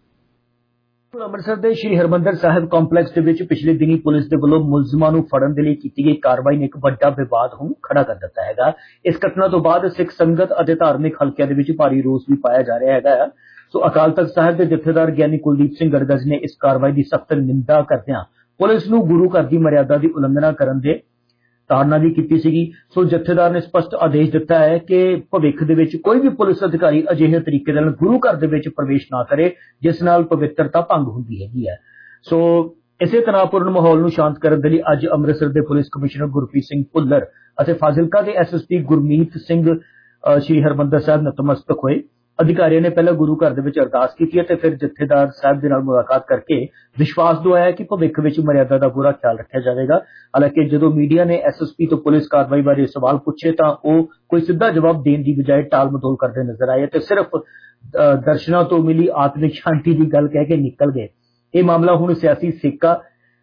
ਅੰਮ੍ਰਿਤਸਰ ਦੇ ਸ਼੍ਰੀ ਹਰਿਮੰਦਰ ਸਾਹਿਬ ਕੰਪਲੈਕਸ ਦੇ ਵਿੱਚ ਪਿਛਲੇ ਦਿਨੀ ਪੁਲਿਸ ਦੇ ਵੱਲੋਂ ਮੁਲਜ਼ਮਾਂ ਨੂੰ ਫੜਨ ਦੇ ਲਈ ਕੀਤੀ ਗਈ ਕਾਰਵਾਈ ਨੇ ਇੱਕ ਵੱਡਾ ਵਿਵਾਦ ਹੁਣ ਖੜਾ ਕਰ ਦਿੱਤਾ ਹੈਗਾ। ਇਸ ਘਟਨਾ ਤੋਂ ਬਾਅਦ ਸਿੱਖ ਸੰਗਤ ਅਤੇ ਧਾਰਮਿਕ ਹਲਕਿਆਂ ਦੇ ਵਿੱਚ ਭਾਰੀ ਰੋਸ ਵੀ ਪਾਇਆ ਜਾ ਰਿਹਾ ਹੈਗਾ। ਸੋ ਅਕਾਲ ਤਖਤ ਸਾਹਿਬ ਦੇ ਜਥੇਦਾਰ ਗਿਆਨੀ ਕੁਲਦੀਪ ਸਿੰਘ ਗੜਗੜ ਨੇ ਇਸ ਕਾਰਵਾਈ ਦੀ ਸਖਤ ਨਿੰਦਾ ਕਰਦਿਆਂ ਪੁਲਿਸ ਨੂੰ ਗੁਰੂ ਘਰ ਦੀ ਮਰਿਆਦਾ ਦੀ ਉਲੰਘਣਾ ਕਰਨ ਦੇ ਤਾੜਨਾ ਵੀ ਕੀਤੀ ਸੀਗੀ। ਸੋ ਜਥੇਦਾਰ ਨੇ ਸਪਸ਼ਟ ਆਦੇਸ਼ ਦਿੱਤਾ ਹੈ ਕਿ ਭਵਿੱਖ ਦੇ ਵਿੱਚ ਕੋਈ ਵੀ ਪੁਲਿਸ ਅਧਿਕਾਰੀ ਅਜਿਹੇ ਤਰੀਕੇ ਨਾਲ ਗੁਰੂ ਘਰ ਦੇ ਵਿੱਚ ਪ੍ਰਵੇਸ਼ ਨਾ ਕਰੇ ਜਿਸ ਨਾਲ ਪਵਿੱਤਰਤਾ ਭੰਗ ਹੁੰਦੀ ਹੈਗੀ ਹੈ। ਸੋ ਇਸੇ ਤਣਾਅਪੂਰਨ ਮਾਹੌਲ ਨੂੰ ਸ਼ਾਂਤ ਕਰਨ ਦੇ ਲਈ ਅੱਜ ਅੰਮ੍ਰਿਤਸਰ ਦੇ ਪੁਲਿਸ ਕਮਿਸ਼ਨਰ ਗੁਰਪ੍ਰੀਤ ਸਿੰਘ ਭੁੱਲਰ ਅਤੇ ਫਾਜ਼ਿਲਕਾ ਦੇ SSP ਗੁਰਮੀਤ ਸਿੰਘ ਸ਼੍ਰੀ ਹਰਿਮੰਦਰ ਸਾਹਿਬ ਨਤਮਸਤਕ ਹੋਏ। ਅਧਿਕਾਰੀਆਂ ਨੇ ਪਹਿਲਾਂ ਗੁਰੂ ਘਰ ਦੇ ਵਿੱਚ ਅਰਦਾਸ ਕੀਤੀ ਅਤੇ ਫਿਰ ਜਥੇਦਾਰ ਸਾਹਿਬ ਦੇ ਨਾਲ ਮੁਲਾਕਾਤ ਕਰਕੇ ਵਿਸ਼ਵਾਸ ਦਿਵਾਇਆ ਕਿ ਭਵਿੱਖ ਵਿੱਚ ਮਰਿਆਦਾ ਦਾ ਪੂਰਾ ਖਿਆਲ ਰੱਖਿਆ ਜਾਵੇਗਾ। ਹਾਲਾਂਕਿ ਜਦੋਂ ਮੀਡੀਆ ਨੇ SSP ਤੋਂ ਪੁਲਿਸ ਕਾਰਵਾਈ ਬਾਰੇ ਸਵਾਲ ਪੁੱਛੇ ਤਾਂ ਉਹ ਕੋਈ ਸਿੱਧਾ ਜਵਾਬ ਦੇਣ ਦੀ ਬਜਾਏ ਟਾਲ ਮਟੋਲ ਕਰਦੇ ਨਜ਼ਰ ਆਏ ਤੇ ਸਿਰਫ ਦਰਸ਼ਨਾਂ ਤੋਂ ਮਿਲੀ ਆਤਮਿਕ ਸ਼ਾਂਤੀ ਦੀ ਗੱਲ ਕਹਿ ਕੇ ਨਿਕਲ ਗਏ। ਇਹ ਮਾਮਲਾ ਹੁਣ ਸਿਆਸੀ ਸਿੱਕਾ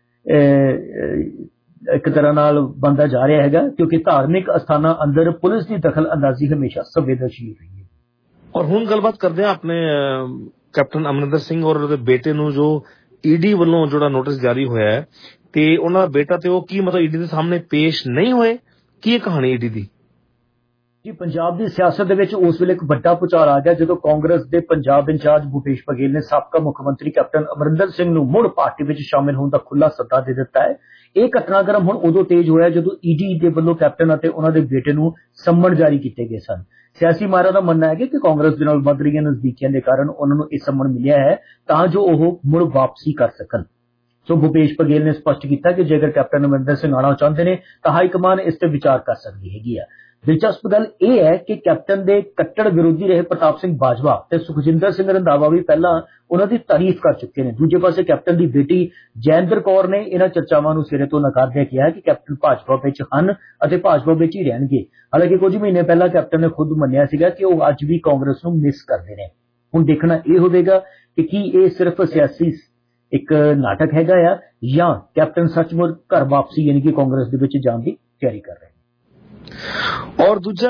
ਇੱਕ ਤਰ੍ਹਾਂ ਨਾਲ ਬਣਦਾ ਜਾ ਰਿਹਾ ਹੈਗਾ, ਕਿਉਂਕਿ ਧਾਰਮਿਕ ਅਸਥਾਨਾਂ ਅੰਦਰ ਪੁਲਿਸ ਦੀ ਦਖਲ ਅੰਦਾਜ਼ੀ ਹਮੇਸ਼ਾ ਸੰਵੇਦਨਸ਼ੀਲ ਰਹੀ ਹੈ। ਔਰ ਹੁਣ ਗੱਲਬਾਤ ਕਰਦੇ ਹਾਂ ਆਪਣੇ ਕੈਪਟਨ ਅਮਰਿੰਦਰ ਸਿੰਘ ਔਰ ਉਹਦੇ ਬੇਟੇ ਨੂੰ, ਜੋ ED ਵੱਲੋਂ ਜਿਹੜਾ ਨੋਟਿਸ ਜਾਰੀ ਹੋਇਆ ਹੈ, ਤੇ ਉਹਨਾਂ ਦਾ ਬੇਟਾ ਤੇ ਉਹ ਕੀ ਮਤਲਬ ED ਦੇ ਸਾਹਮਣੇ ਪੇਸ਼ ਨਹੀਂ ਹੋਏ? ਕੀ ਇਹ ਕਹਾਣੀ ED ਦੀ? ਜੀ, ਪੰਜਾਬ ਦੀ ਸਿਆਸਤ ਦੇ ਵਿੱਚ ਉਸ ਵੇਲੇ ਇੱਕ ਵੱਡਾ ਭੁਚਾਲ ਆ ਗਿਆ ਜਦੋਂ ਕਾਂਗਰਸ ਦੇ ਪੰਜਾਬ ਇੰਚਾਰਜ ਭੂਪੇਸ਼ ਬਘੇਲ ਨੇ ਸਾਬਕਾ ਮੁੱਖ ਮੰਤਰੀ ਕੈਪਟਨ ਅਮਰਿੰਦਰ ਸਿੰਘ ਨੂੰ ਮੁੜ ਪਾਰਟੀ ਵਿੱਚ ਸ਼ਾਮਿਲ ਹੋਣ ਦਾ ਖੁੱਲ੍ਹਾ ਸੱਦਾ ਦੇ ਦਿੱਤਾ ਹੈ। ਇਹ ਘਟਨਾਕ੍ਰਮ ਹੁਣ ਉਦੋਂ ਤੇਜ਼ ਹੋਇਆ ਜਦੋਂ ED ਦੇ ਵੱਲੋਂ ਕੈਪਟਨ ਅਤੇ ਉਹਨਾਂ ਦੇ ਬੇਟੇ ਨੂੰ ਸੰਮਣ ਜਾਰੀ ਕੀਤੇ ਗਏ ਸਨ। ਸਿਆਸੀ ਮਾਹਿਰਾਂ ਦਾ ਮੰਨਣਾ ਹੈ ਕਿ ਕਾਂਗਰਸ ਦੇ ਨਾਲ ਵੱਧ ਰਹੀਆਂ ਨਜ਼ਦੀਕੀਆਂ ਦੇ ਕਾਰਨ ਉਹਨਾਂ ਨੂੰ ਇਹ ਸੰਮਣ ਮਿਲਿਆ ਹੈ ਤਾਂ ਜੋ ਉਹ ਮੁੜ ਵਾਪਸੀ ਕਰ ਸਕਣ। ਸੋ ਭੂਪੇਸ਼ ਬਘੇਲ ਨੇ ਸਪਸ਼ਟ ਕੀਤਾ ਕਿ ਜੇਕਰ ਕੈਪਟਨ ਅਮਰਿੰਦਰ ਸਿੰਘ ਆਉਣਾ ਚਾਹੁੰਦੇ ਨੇ ਤਾਂ ਹਾਈਕਮਾਨ ਇਸ ਤੇ ਵਿਚਾਰ ਕਰ ਸਕਦੀ ਹੈਗੀ ਆ। ਦਿਲਚਸਪ ਗੱਲ ਇਹ ਹੈ ਕਿ ਕੈਪਟਨ ਦੇ ਕੱਟੜ ਵਿਰੋਧੀ ਰਹੇ ਪ੍ਰਤਾਪ ਸਿੰਘ ਬਾਜਵਾ ਤੇ ਸੁਖਜਿੰਦਰ ਸਿੰਘ ਰੰਧਾਵਾ ਵੀ ਪਹਿਲਾਂ ਉਹਨਾਂ ਦੀ ਤਾਰੀਫ ਕਰ ਚੁੱਕੇ ਨੇ। ਦੂਜੇ ਪਾਸੇ ਕੈਪਟਨ ਦੀ ਬੇਟੀ ਜੈਂਦਰ ਕੌਰ ਨੇ ਇਹਨਾਂ ਚਰਚਾਵਾਂ ਨੂੰ ਸਿਰੇ ਤੋਂ ਨਕਾਰਦਿਆਂ ਕਿਹਾ ਕਿ ਕੈਪਟਨ ਭਾਜਪਾ ਵਿੱਚ ਹਨ ਅਤੇ ਭਾਜਪਾ ਵਿੱਚ ਹੀ ਰਹਿਣਗੇ। ਹਾਲਾਂਕਿ ਕੁਝ ਮਹੀਨੇ ਪਹਿਲਾਂ ਕੈਪਟਨ ਨੇ ਖੁਦ ਮੰਨਿਆ ਸੀਗਾ ਕਿ ਉਹ ਅੱਜ ਵੀ ਕਾਂਗਰਸ ਨੂੰ ਮਿਸ ਕਰਦੇ ਨੇ। ਹੁਣ ਦੇਖਣਾ ਇਹ ਹੋਵੇਗਾ ਕਿ ਕੀ ਇਹ ਸਿਰਫ ਸਿਆਸੀ ਇੱਕ ਨਾਟਕ ਹੈਗਾ ਆ ਜਾਂ ਕੈਪਟਨ ਸੱਚਮੁੱਚ ਘਰ ਵਾਪਸੀ ਯਾਨੀ ਕਿ ਕਾਂਗਰਸ ਦੇ ਵਿੱਚ ਜਾਣ ਦੀ ਤਿਆਰੀ ਕਰ ਰਹੇ। ਔਰ ਦੂਜਾ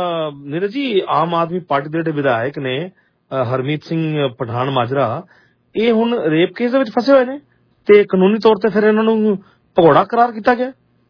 ਨੀਰਜ ਜੀ, ਆਮ ਆਦਮੀ ਪਾਰਟੀ ਦੇ ਜਿਹੜੇ ਵਿਧਾਇਕ ਨੇ ਹਰਮੀਤ ਸਿੰਘ ਪਠਾਨ ਮਾਜਰਾ, ਇਹ ਹੁਣ ਰੇਪ ਕੇਸ ਦੇ ਵਿੱਚ ਫਸੇ ਹੋਏ ਨੇ ਤੇ ਕਾਨੂੰਨੀ ਤੌਰ ਤੇ ਫਿਰ ਇਹਨਾਂ ਨੂੰ ਭਗੌੜਾ ਕਰਾਰ ਕੀਤਾ ਗਿਆ।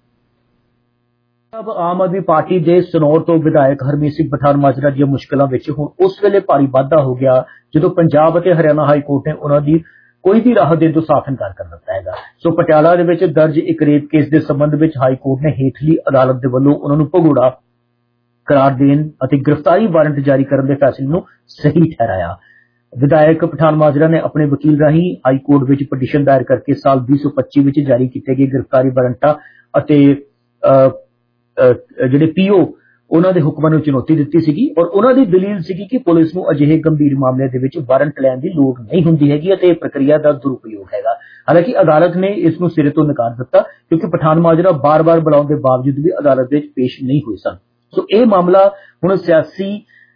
ਆਮ ਆਦਮੀ ਪਾਰਟੀ ਦੇ ਸਨੌਰ ਤੋਂ ਵਿਧਾਇਕ ਹਰਮੀਤ ਸਿੰਘ ਪਠਾਨ ਮਾਜਰਾ ਦੀਆਂ ਮੁਸ਼ਕਲਾਂ ਵਿੱਚ ਹੁਣ ਉਸ ਵੇਲੇ ਭਾਰੀ ਵਾਧਾ ਹੋ ਗਿਆ ਜਦੋਂ ਪੰਜਾਬ ਅਤੇ ਹਰਿਆਣਾ ਹਾਈ ਕੋਰਟ ਨੇ ਉਹਨਾਂ ਦੀ ਕੋਈ ਵੀ ਰਾਹ ਦੇਣ ਤੋਂ ਸਾਫ਼ ਇਨਕਾਰ ਕਰ ਦਿੱਤਾ ਹੈਗਾ। ਸੋ ਪਟਿਆਲਾ ਦੇ ਵਿੱਚ ਦਰਜ ਇੱਕ ਰੇਪ ਕੇਸ ਦੇ ਸੰਬੰਧ ਵਿੱਚ ਹਾਈ ਕੋਰਟ ਨੇ ਹੇਠਲੀ ਅਦਾਲਤ ਦੇ ਵੱਲੋਂ ਉਹਨਾਂ ਨੂੰ ਭਗੌੜਾ ਕਰਾਰ ਦੇਣ ਅਤੇ ਗ੍ਰਿਫਤਾਰੀ ਵਾਰੰਟ ਜਾਰੀ ਕਰਨ ਦੇ ਫੈਸਲੇ ਨੂੰ ਸਹੀ ਠਹਿਰਾਇਆ। ਵਿਧਾਇਕ ਪਠਾਨ ਮਾਜਰਾ ਨੇ ਆਪਣੇ ਵਕੀਲ ਰਾਹੀਂ ਹਾਈ ਕੋਰਟ ਵਿੱਚ ਪਟੀਸ਼ਨ ਦਾਇਰ ਕਰਕੇ ਸਾਲ 2025 ਵਿੱਚ ਜਾਰੀ ਕੀਤੇ ਗਏ ਗ੍ਰਿਫਤਾਰੀ ਵਾਰੰਟਾਂ ਅਤੇ ਜਿਹੜੇ ਪੀਓ ਉਹਨਾਂ ਦੇ ਹੁਕਮਾਂ ਨੂੰ ਚੁਣੌਤੀ ਦਿੱਤੀ ਸੀਗੀ ਔਰ ਉਹਨਾਂ ਦੀ ਦਲੀਲ ਸੀਗੀ ਕਿ ਪੁਲਿਸ ਨੂੰ ਅਜਿਹੇ ਗੰਭੀਰ ਮਾਮਲੇ ਦੇ ਵਿੱਚ ਵਾਰੰਟ ਲੈਣ ਦੀ ਲੋੜ ਨਹੀਂ ਹੁੰਦੀ ਹੈਗੀ ਅਤੇ ਇਹ ਪ੍ਰਕਿਰਿਆ ਦਾ ਦੁਰਉਪਯੋਗ ਹੈਗਾ। ਹਾਲਾਂਕਿ ਅਦਾਲਤ ਨੇ ਇਸ ਨੂੰ ਸਿਰੇ ਤੋਂ ਨਕਾਰ ਦਿੱਤਾ ਕਿਉਂਕਿ ਪਠਾਨ ਮਾਜਰਾ ਬਾਰ-ਬਾਰ ਬੁਲਾਉਣ ਦੇ ਬਾਵਜੂਦ ਵੀ ਅਦਾਲਤ ਵਿੱਚ ਪੇਸ਼ ਨਹੀਂ ਹੋਏ ਸਨ। ਸੋ ਇਹ ਮਾਮਲਾ ਹੁਣ ਸਿਆਸੀ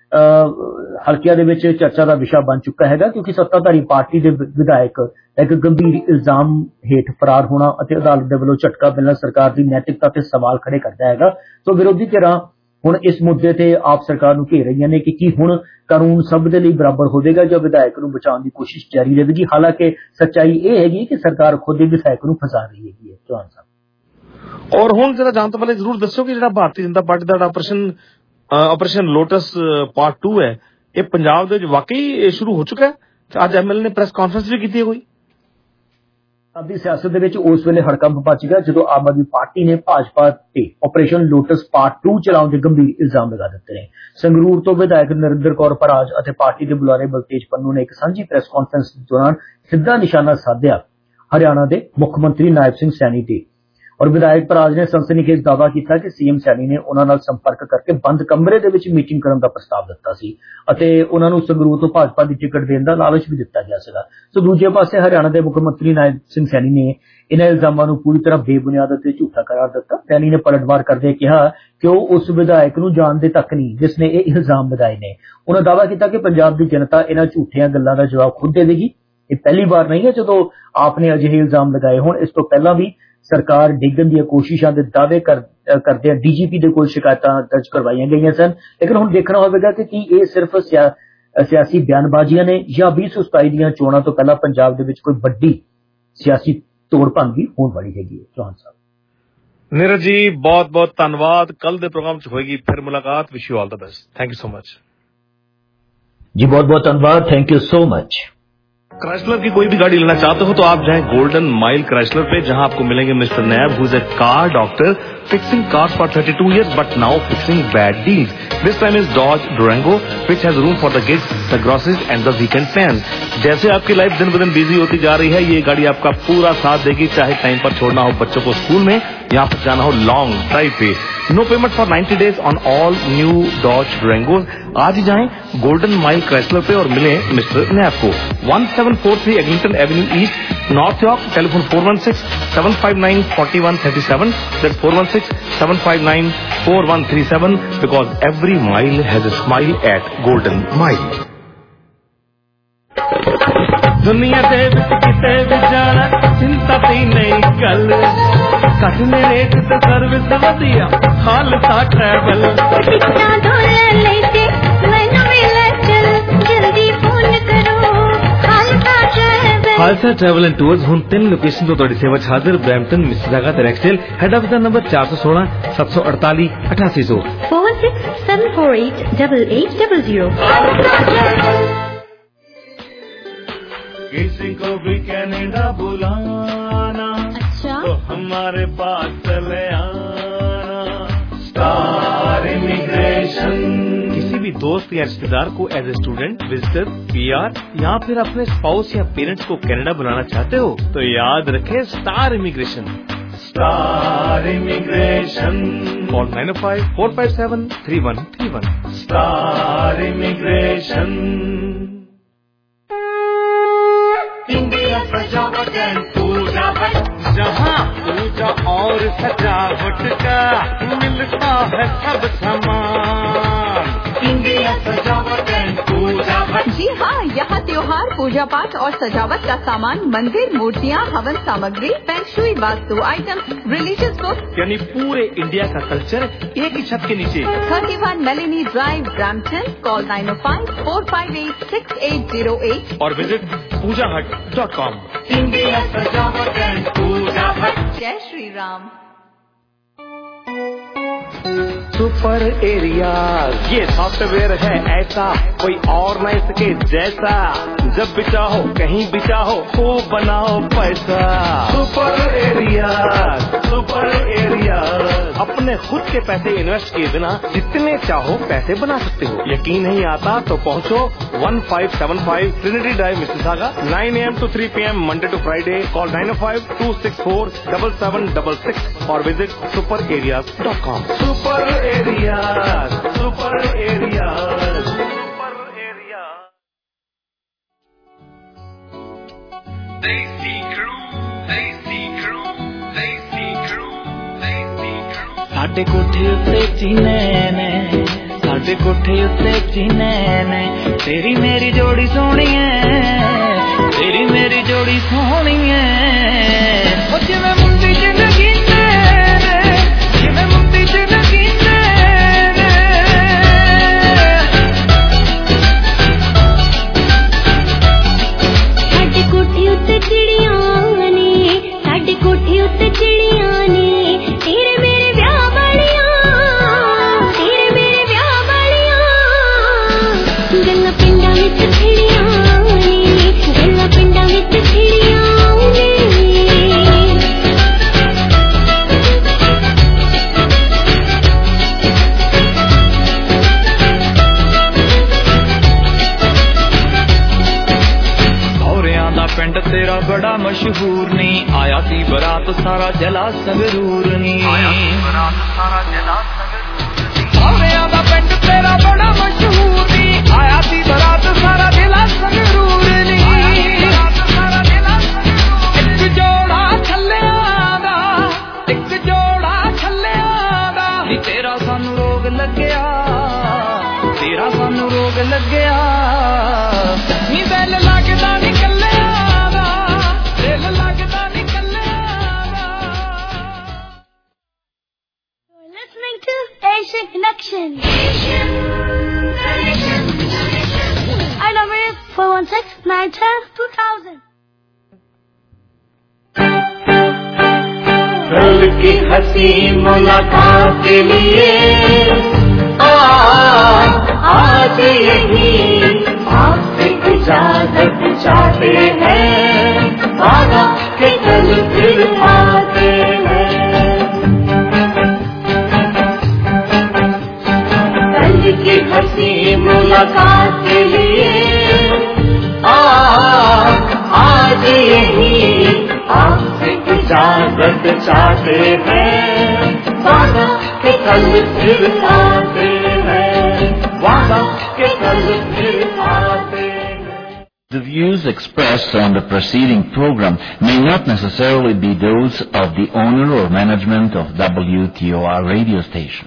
ਹਲਕਿਆਂ ਦੇ ਵਿੱਚ ਚਰਚਾ ਦਾ ਵਿਸ਼ਾ ਬਣ ਚੁੱਕਾ ਹੈਗਾ ਕਿਉਂਕਿ ਸੱਤਾਧਾਰੀ ਪਾਰਟੀ ਦੇ ਵਿਧਾਇਕ ਇੱਕ ਗੰਭੀਰ ਇਲਜ਼ਾਮ ਹੇਠ ਫਰਾਰ ਹੋਣਾ ਅਤੇ ਅਦਾਲਤ ਦੇ ਵੱਲੋਂ ਝਟਕਾ ਮਿਲਣਾ ਸਰਕਾਰ ਦੀ ਨੈਤਿਕਤਾ ਤੇ ਸਵਾਲ ਖੜੇ ਕਰਦਾ ਹੈਗਾ। ਸੋ ਵਿਰੋਧੀ ਧਿਰਾਂ ਹੁਣ ਇਸ ਮੁੱਦੇ ਤੇ ਆਪ ਸਰਕਾਰ ਨੂੰ ਘੇਰ ਰਹੀਆਂ ਨੇ ਕਿ ਕੀ ਹੁਣ ਕਾਨੂੰਨ ਸਭ ਦੇ ਲਈ ਬਰਾਬਰ ਹੋਵੇਗਾ ਜਾਂ ਵਿਧਾਇਕ ਨੂੰ ਬਚਾਉਣ ਦੀ ਕੋਸ਼ਿਸ਼ ਜਾਰੀ ਰਹੇਗੀ। ਹਾਲਾਂਕਿ ਸੱਚਾਈ ਇਹ ਹੈਗੀ ਕਿ ਸਰਕਾਰ ਖੁਦ ਹੀ ਵਿਧਾਇਕ ਨੂੰ ਫਸਾ ਰਹੀ ਹੈਗੀ ਹੈ। ਚੌਹਾਨ ਸਾਹਿਬ ਔਰ ਹੁਣ ਜਿਹੜਾ ਜਾਣ ਤੋਂ ਪਹਿਲੇ ਜ਼ਰੂਰ ਦੱਸੋ ਕਿ ਜਿਹੜਾ ਭਾਰਤੀ ਜਨਤਾ ਪਾਰਟੀ ਦਾ ਆਪਰੇਸ਼ਨ ਲੋਟਸ ਪਾਰਟ 2 ਹੈ ਇਹ ਪੰਜਾਬ ਦੇ ਵਿੱਚ ਵਾਕਈ ਸ਼ੁਰੂ ਹੋ ਚੁੱਕਾ ਹੈ। ਅੱਜ ਐਮਐਲਏ ਨੇ ਪ੍ਰੈਸ ਕਾਨਫਰੰਸ ਵੀ ਕੀਤੀ ਹੈ ਕੋਈ। ਪੰਜਾਬੀ ਸਿਆਸਤ ਦੇ ਵਿੱਚ ਉਸ ਵੇਲੇ ਹੜਕੰਪ ਮਚ ਗਿਆ ਜਦੋਂ ਆਮ ਆਦਮੀ ਪਾਰਟੀ ਨੇ ਭਾਜਪਾ ਤੇ ਆਪਰੇਸ਼ਨ ਲੋਟਸ ਪਾਰਟ 2 ਚਲਾਉਣ ਦੇ ਗੰਭੀਰ ਇਲਜ਼ਾਮ ਲਗਾ ਦਿੱਤੇ ਨੇ। ਸੰਗਰੂਰ ਤੋਂ ਵਿਧਾਇਕ ਨਰਿੰਦਰ ਕੌਰ ਪਰਾਜ ਅਤੇ ਪਾਰਟੀ ਦੇ ਬੁਲਾਰੇ ਬਲਤੇਜ ਪੰਨੂ ਨੇ ਇੱਕ ਸਾਂਝੀ ਪ੍ਰੈਸ ਕਾਨਫਰੰਸ ਦੌਰਾਨ ਸਿੱਧਾ ਨਿਸ਼ਾਨਾ ਸਾਧਿਆ ਹਰਿਆਣਾ ਦੇ ਮੁੱਖ ਮੰਤਰੀ ਨਾਇਬ ਸਿੰਘ ਸੈਣੀ ਤੇ ਔਰ ਵਿਧਾਇਕ ਪਰਾਜ ਨੇ ਸਨਸਨੀਖੇਜ਼ ਦਾਅਵਾ ਕੀਤਾ ਕਿ ਸੀਐਮ ਸੈਣੀ ਨੇ ਉਹਨਾਂ ਨਾਲ ਸੰਪਰਕ ਕਰਕੇ ਬੰਦ ਕਮਰੇ ਦੇ ਵਿੱਚ ਮੀਟਿੰਗ ਕਰਨ ਦਾ ਪ੍ਰਸਤਾਵ ਦਿੱਤਾ ਸੀ ਅਤੇ ਉਹਨਾਂ ਨੂੰ ਸੰਗਰੂਰ ਤੋਂ ਭਾਜਪਾ ਦੀ ਟਿਕਟ ਦੇਣ ਦਾ ਲਾਲਚ ਵੀ ਦਿੱਤਾ ਗਿਆ ਸੀਗਾ। ਸੋ ਦੂਜੇ ਪਾਸੇ ਹਰਿਆਣਾ ਦੇ ਮੁੱਖ ਮੰਤਰੀ ਨਾਇਬ ਸਿੰਘ ਸੈਣੀ ਨੇ ਇਹਨਾਂ ਇਲਜ਼ਾਮਾਂ ਨੂੰ ਪੂਰੀ ਤਰ੍ਹਾਂ ਬੇਬੁਨਿਆਦ ਅਤੇ ਝੂਠਾ ਕਰਾਰ ਦਿੱਤਾ। ਸੈਣੀ ਨੇ ਪਲਟਵਾਰ ਕਰਦੇ ਕਿਹਾ ਕਿ ਉਹ ਉਸ ਵਿਧਾਇਕ ਨੂੰ ਜਾਣਦੇ ਤੱਕ ਨਹੀਂ ਜਿਸ ਨੇ ਇਹ ਇਲਜ਼ਾਮ ਲਗਾਏ ਨੇ। ਉਹਨਾਂ ਦਾਅਵਾ ਕੀਤਾ ਕਿ ਪੰਜਾਬ ਦੀ ਜਨਤਾ ਇਹਨਾਂ ਝੂਠੀਆਂ ਗੱਲਾਂ ਦਾ ਜਵਾਬ ਖੁਦ ਦੇਵੇਗੀ। ਇਹ ਪਹਿਲੀ ਵਾਰ ਨਹੀਂ ਹੈ ਜਦੋਂ ਆਪ ਨੇ ਅਜਿਹੇ ਇਲਜ਼ਾਮ ਲਗਾਏ ਹੋਣ। ਇਸ ਤੋਂ ਪਹਿਲਾਂ ਵੀ ਸਰਕਾਰ ਡਿੱਗਣ ਦੀਆਂ ਕੋਸ਼ਿਸ਼ਾਂ ਦੇ ਦਾਅਵੇ ਕਰਦੇ ਡੀਜੀਪੀ ਦੇ ਕੋਲ ਸ਼ਿਕਾਇਤਾਂ ਦਰਜ ਕਰਵਾਈਆਂ ਗਈਆਂ ਸਨ। ਲੇਕਿਨ ਹੁਣ ਦੇਖਣਾ ਹੋਵੇਗਾ ਕਿ ਕੀ ਇਹ ਸਿਰਫ ਸਿਆਸੀ ਬਿਆਨਬਾਜ਼ੀਆਂ ਨੇ ਜਾਂ 2027 ਦੀਆਂ ਚੋਣਾਂ ਤੋਂ ਪਹਿਲਾਂ ਪੰਜਾਬ ਦੇ ਵਿੱਚ ਕੋਈ ਵੱਡੀ ਸਿਆਸੀ ਤੋੜ ਭੰਨ ਵੀ ਹੋਣ ਵਾਲੀ ਹੈਗੀ ਹੈ। ਚੌਹਾਨ ਸਾਹਿਬ। ਨੀਰਜ ਜੀ ਬਹੁਤ ਬਹੁਤ ਧੰਨਵਾਦ। ਕੱਲ ਦੇ ਪ੍ਰੋਗਰਾਮ 'ਚ ਹੋਏਗੀ ਫਿਰ ਮੁਲਾਕਾਤ। Wish you all the best. Thank you so much जी। बहुत बहुत धन्यवाद। Thank you so much. Chrysler की कोई भी गाड़ी लेना चाहते हो तो आप जाएं गोल्डन माइल क्राइसलर पे जहां आपको मिलेंगे mister Naib who is a car doctor fixing cars for 32 years but now fixing bad deals. This time is Dodge Durango which has room for the gigs, the grosses and the weekend plans. जैसे आपकी life दिन ब दिन busy होती जा रही है ये गाड़ी आपका पूरा साथ देगी। चाहे टाइम पर छोड़ना हो बच्चों को स्कूल में या फिर जाना हो लॉन्ग ड्राइव पे। No payment for 90 days on all new Dodge Durango। आज ही जाएं गोल्डन माइल क्राइसलर पे और मिलें मिस्टर नैब को। 1743 Eglinton avenue east north York. Telephone 416-759-4137। That's 416-759-4137 because every mile has a smile at Golden Mile। दुनिया दे विच किते भी जाना चिंता दी नहीं गल कटने रेट ते सर्विस वधिया खालसा ट्रैवल टिकटा डोले लेते मैनू मिले चल जल्दी फोन करो Khalsa travel. Khalsa travel and tours हुण 3 लोकेशन तो तुहाडी सेवा च हाजिर ब्रैम्पटन मिसिसागा ते रैक्सडेल। हेड ऑफिस दा नंबर 416 748 8800 46748800। किसी को भी कनाडा बुलाना अच्छा तो हमारे पास चले आना। Star immigration. किसी भी दोस्त या रिश्तेदार को as a student visitor PR या फिर अपने स्पाउस या पेरेंट्स को कनाडा बुलाना चाहते हो तो याद रखें star immigration. Star immigration. Call 905-457-3131। Star immigration. India Sajawat and Pooja जहाँ पूजा और सजावट का मिलता है सब सामान। इंडिया सजावट एंड पूजा। जी हाँ, यहाँ त्योहार पूजा पाठ और सजावट का सामान, मंदिर, मूर्तियाँ, हवन सामग्री, फेंगशुई, वास्तु आइटम्स, रिलीजियस बुक्स यानी पूरे इंडिया का कल्चर एक ही छत के नीचे। 31 मेलिनी ड्राइव, ब्रैम्पटन। कॉल 905-458-6808 और विजिट PoojaHut.com। जय श्री राम। सुपर एरिया ये सॉफ्टवेयर है ऐसा, कोई और न इसके जैसा। जब भी चाहो कहीं भी चाहो खूब बनाओ पैसा। Super area, super area. अपने खुद के पैसे इन्वेस्ट किए बिना जितने चाहो पैसे बना सकते हो। यकीन नहीं आता तो पहुंचो 1575 Trinity drive Mississauga, 9 AM to 3 PM Monday to Friday. Call 905-264-7766 or visit superareas.com. Super areas, super areas, super areas. Desi crew, desi crew, desi crew, desi crew. साडे कोठे उत्ते चीने ने, साडे कोठे उत्ते चीने ने, तेरी मेरी जोड़ी सोहनी है, तेरी मेरी जोड़ी सोहनी है। ओ जिवें मुंडी च नगीने ने, जिवें मुंडी च नगीने ने। साडे कोठे उत्ते चिड़ियां ने, साडे कोठे उत्ते चिड़ियां ने, तेरे मेरे ब्याह वालियां, तेरे मेरे ब्याह वालियां। गल्लां पिंडां विच छिड़ियां ने, गल्लां पिंडां विच छिड़ियां ने। सौरियां दा पिंड तेरा बड़ा मशहूर नी, आया सी बरात सारा जला संगरूर नी। सौरियां दा पिंड तेरा बड़ा मशहूर नी, आया सी बरात सारा जला संगरूर नी। एक जोड़ा छल्लियां दा, एक जोड़ा छल्लियां दा, नी तेरा सानू रोग लग्या, तेरा सानू रोग लग्या। नी दिल लगदा नी कल्लियां दा, दिल लगदा नी कल्लियां दा। Listening to Asian Connection. Our number is 416-910-2000. कल की हंसी मुलाकात के लिए आज यही आपसे इजाजत चाहते हैं, वादा के कल फिर आते हैं। कल की हंसी मुलाकात के लिए आज यही आपसे इजाजत चाहते हैं, वादा के कल फिर आते हैं, वादा के कल फिर आते हैं। The views expressed on the preceding program may not necessarily be those of the owner or management of WTOR radio station.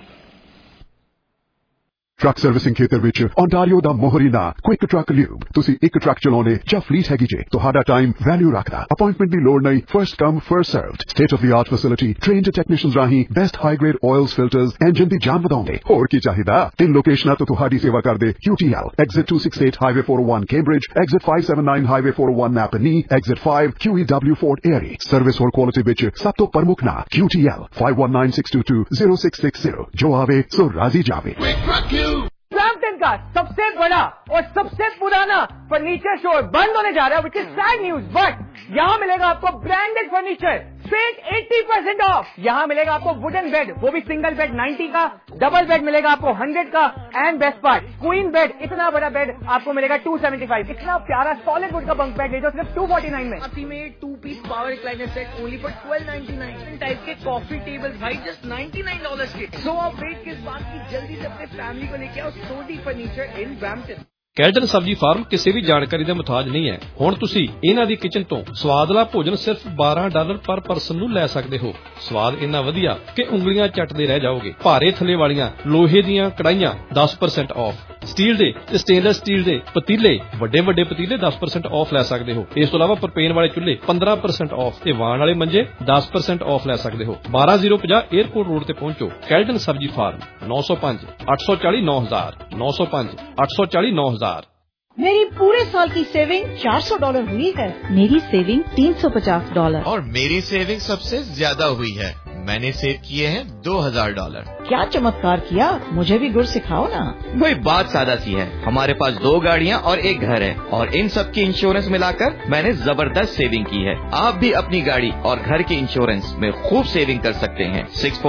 Truck servicing खेतर विच ओंटारियो दा मोहरीना क्विक ट्रक ल्यूब। तुसी एक ट्रक चलाउने ਜਾਂ ਫਲੀਟ ਹੈਗੀ ਜੇ, ਤੁਹਾਡਾ ਟਾਈਮ ਵੈਲਿਊ ਰੱਖਦਾ। ਅਪਾਇੰਟਮੈਂਟ ਦੀ ਲੋੜ ਨਹੀਂ, first come first served. State of the art facility, trained technicians ਰਾਹੀਂ best high grade oils filters, engine ਦੀ ਜਾਨ ਵਧਾਉਂਦੇ। ਹੋਰ ਕੀ ਚਾਹੀਦਾ? 3 ਲੋਕੇਸ਼ਨਾਂ ਤੋਂ ਤੁਹਾਡੀ ਸੇਵਾ ਕਰਦੇ QTL, exit 268 highway 401 Cambridge, exit 579 highway 401 Napanee, exit 5 QEW Fort Erie। Service ਹੋਰ ਕੁਆਲਿਟੀ ਵਿੱਚ ਸਭ ਤੋਂ ਪ੍ਰਮੁੱਖ ਨਾਂ QTL 5196220660। ਜੋ ਆਵੇ ਸੋ ਰਾਜ਼ੀ ਜਾਵੇ। ब्रैम्पटन का सबसे बड़ा और सबसे पुराना फर्नीचर स्टोर बंद होने जा रहा है, which is sad news, but यहाँ मिलेगा आपको ब्रांडेड फर्नीचर स्ट्रेट 80% ऑफ। यहाँ मिलेगा आपको वुडन बेड, वो भी सिंगल बेड 90 का, डबल बेड मिलेगा आपको 100 का, and best part queen bed, इतना बड़ा बेड आपको मिलेगा 275। इतना प्यारा सॉलिड वुड का बंक बेड ले जाओ सिर्फ 249 में। Ultimate two piece power recliner set only for $1299। Type के कॉफी टेबल भाई जस्ट $99 के। सो आप वेट किस बात की, जल्दी से अपने फैमिली को लेके आओ सोडी फर्नीचर इन ब्रैम्पटन। ਕੈਲਟਨ ਸਬਜ਼ੀ ਫਾਰਮ ਕਿਸੇ ਵੀ ਜਾਣਕਾਰੀ ਦਾ ਮੁਤਾਜ ਨਹੀਂ ਹੈ। ਹੁਣ ਤੁਸੀਂ ਇਹਨਾਂ ਦੀ ਕਿਚਨ ਤੋਂ ਸਵਾਦਲਾ ਭੋਜਨ ਸਿਰਫ $12 ਪਰ ਪਰਸਨ ਨੂੰ ਲੈ ਸਕਦੇ ਹੋ। ਸਵਾਦ ਇੰਨਾ ਵਧੀਆ ਕਿ ਉਂਗਲੀਆਂ ਚੱਟਦੇ ਰਹਿ ਜਾਓਗੇ। ਭਾਰੇ ਥੱਲੇ ਵਾਲੀਆਂ ਲੋਹੇ ਦੀਆਂ ਕੜਾਈਆਂ 10% ਆਫ, ਸਟੀਲ ਦੇ ਤੇ ਸਟੇਨਲੈਸ ਸਟੀਲ ਦੇ ਪਤੀਲੇ, ਵੱਡੇ ਵੱਡੇ ਪਤੀਲੇ 10% ਆਫ ਲੈ ਸਕਦੇ ਹੋ। ਇਸ ਤੋਂ ਇਲਾਵਾ ਪ੍ਰੋਪੇਨ ਵਾਲੇ ਚੁੱਲ੍ਹੇ 15% ਆਫ ਤੇ ਵਾਣ ਵਾਲੇ ਮੰਜੇ 10% ਆਫ ਲੈ ਸਕਦੇ ਹੋ। 12050 에ਅਰਪੋਰਟ ਰੋਡ ਤੇ ਪਹੁੰਚੋ। ਕੈਲਟਨ ਸਬਜ਼ੀ ਫਾਰਮ 905 840 9000 905 840 9000। मेरी पूरे साल की सेविंग $400 हुई है। मेरी सेविंग $350। और मेरी सेविंग सबसे ज्यादा हुई है। मैंने सेव किए हैं $2000। क्या चमत्कार किया, मुझे भी गुर सिखाओ ना। वही बात सादा सी है, हमारे पास 2 गाड़ियाँ और 1 घर है और इन सब की इंश्योरेंस मिलाकर मैंने जबरदस्त सेविंग की है। आप भी अपनी गाड़ी और घर के इंश्योरेंस में खूब सेविंग कर सकते हैं।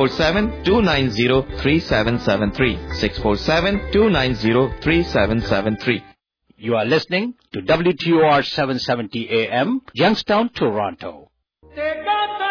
647-290-3773 647-290-3773। You are listening to WTOR 770 AM, Youngstown, Toronto.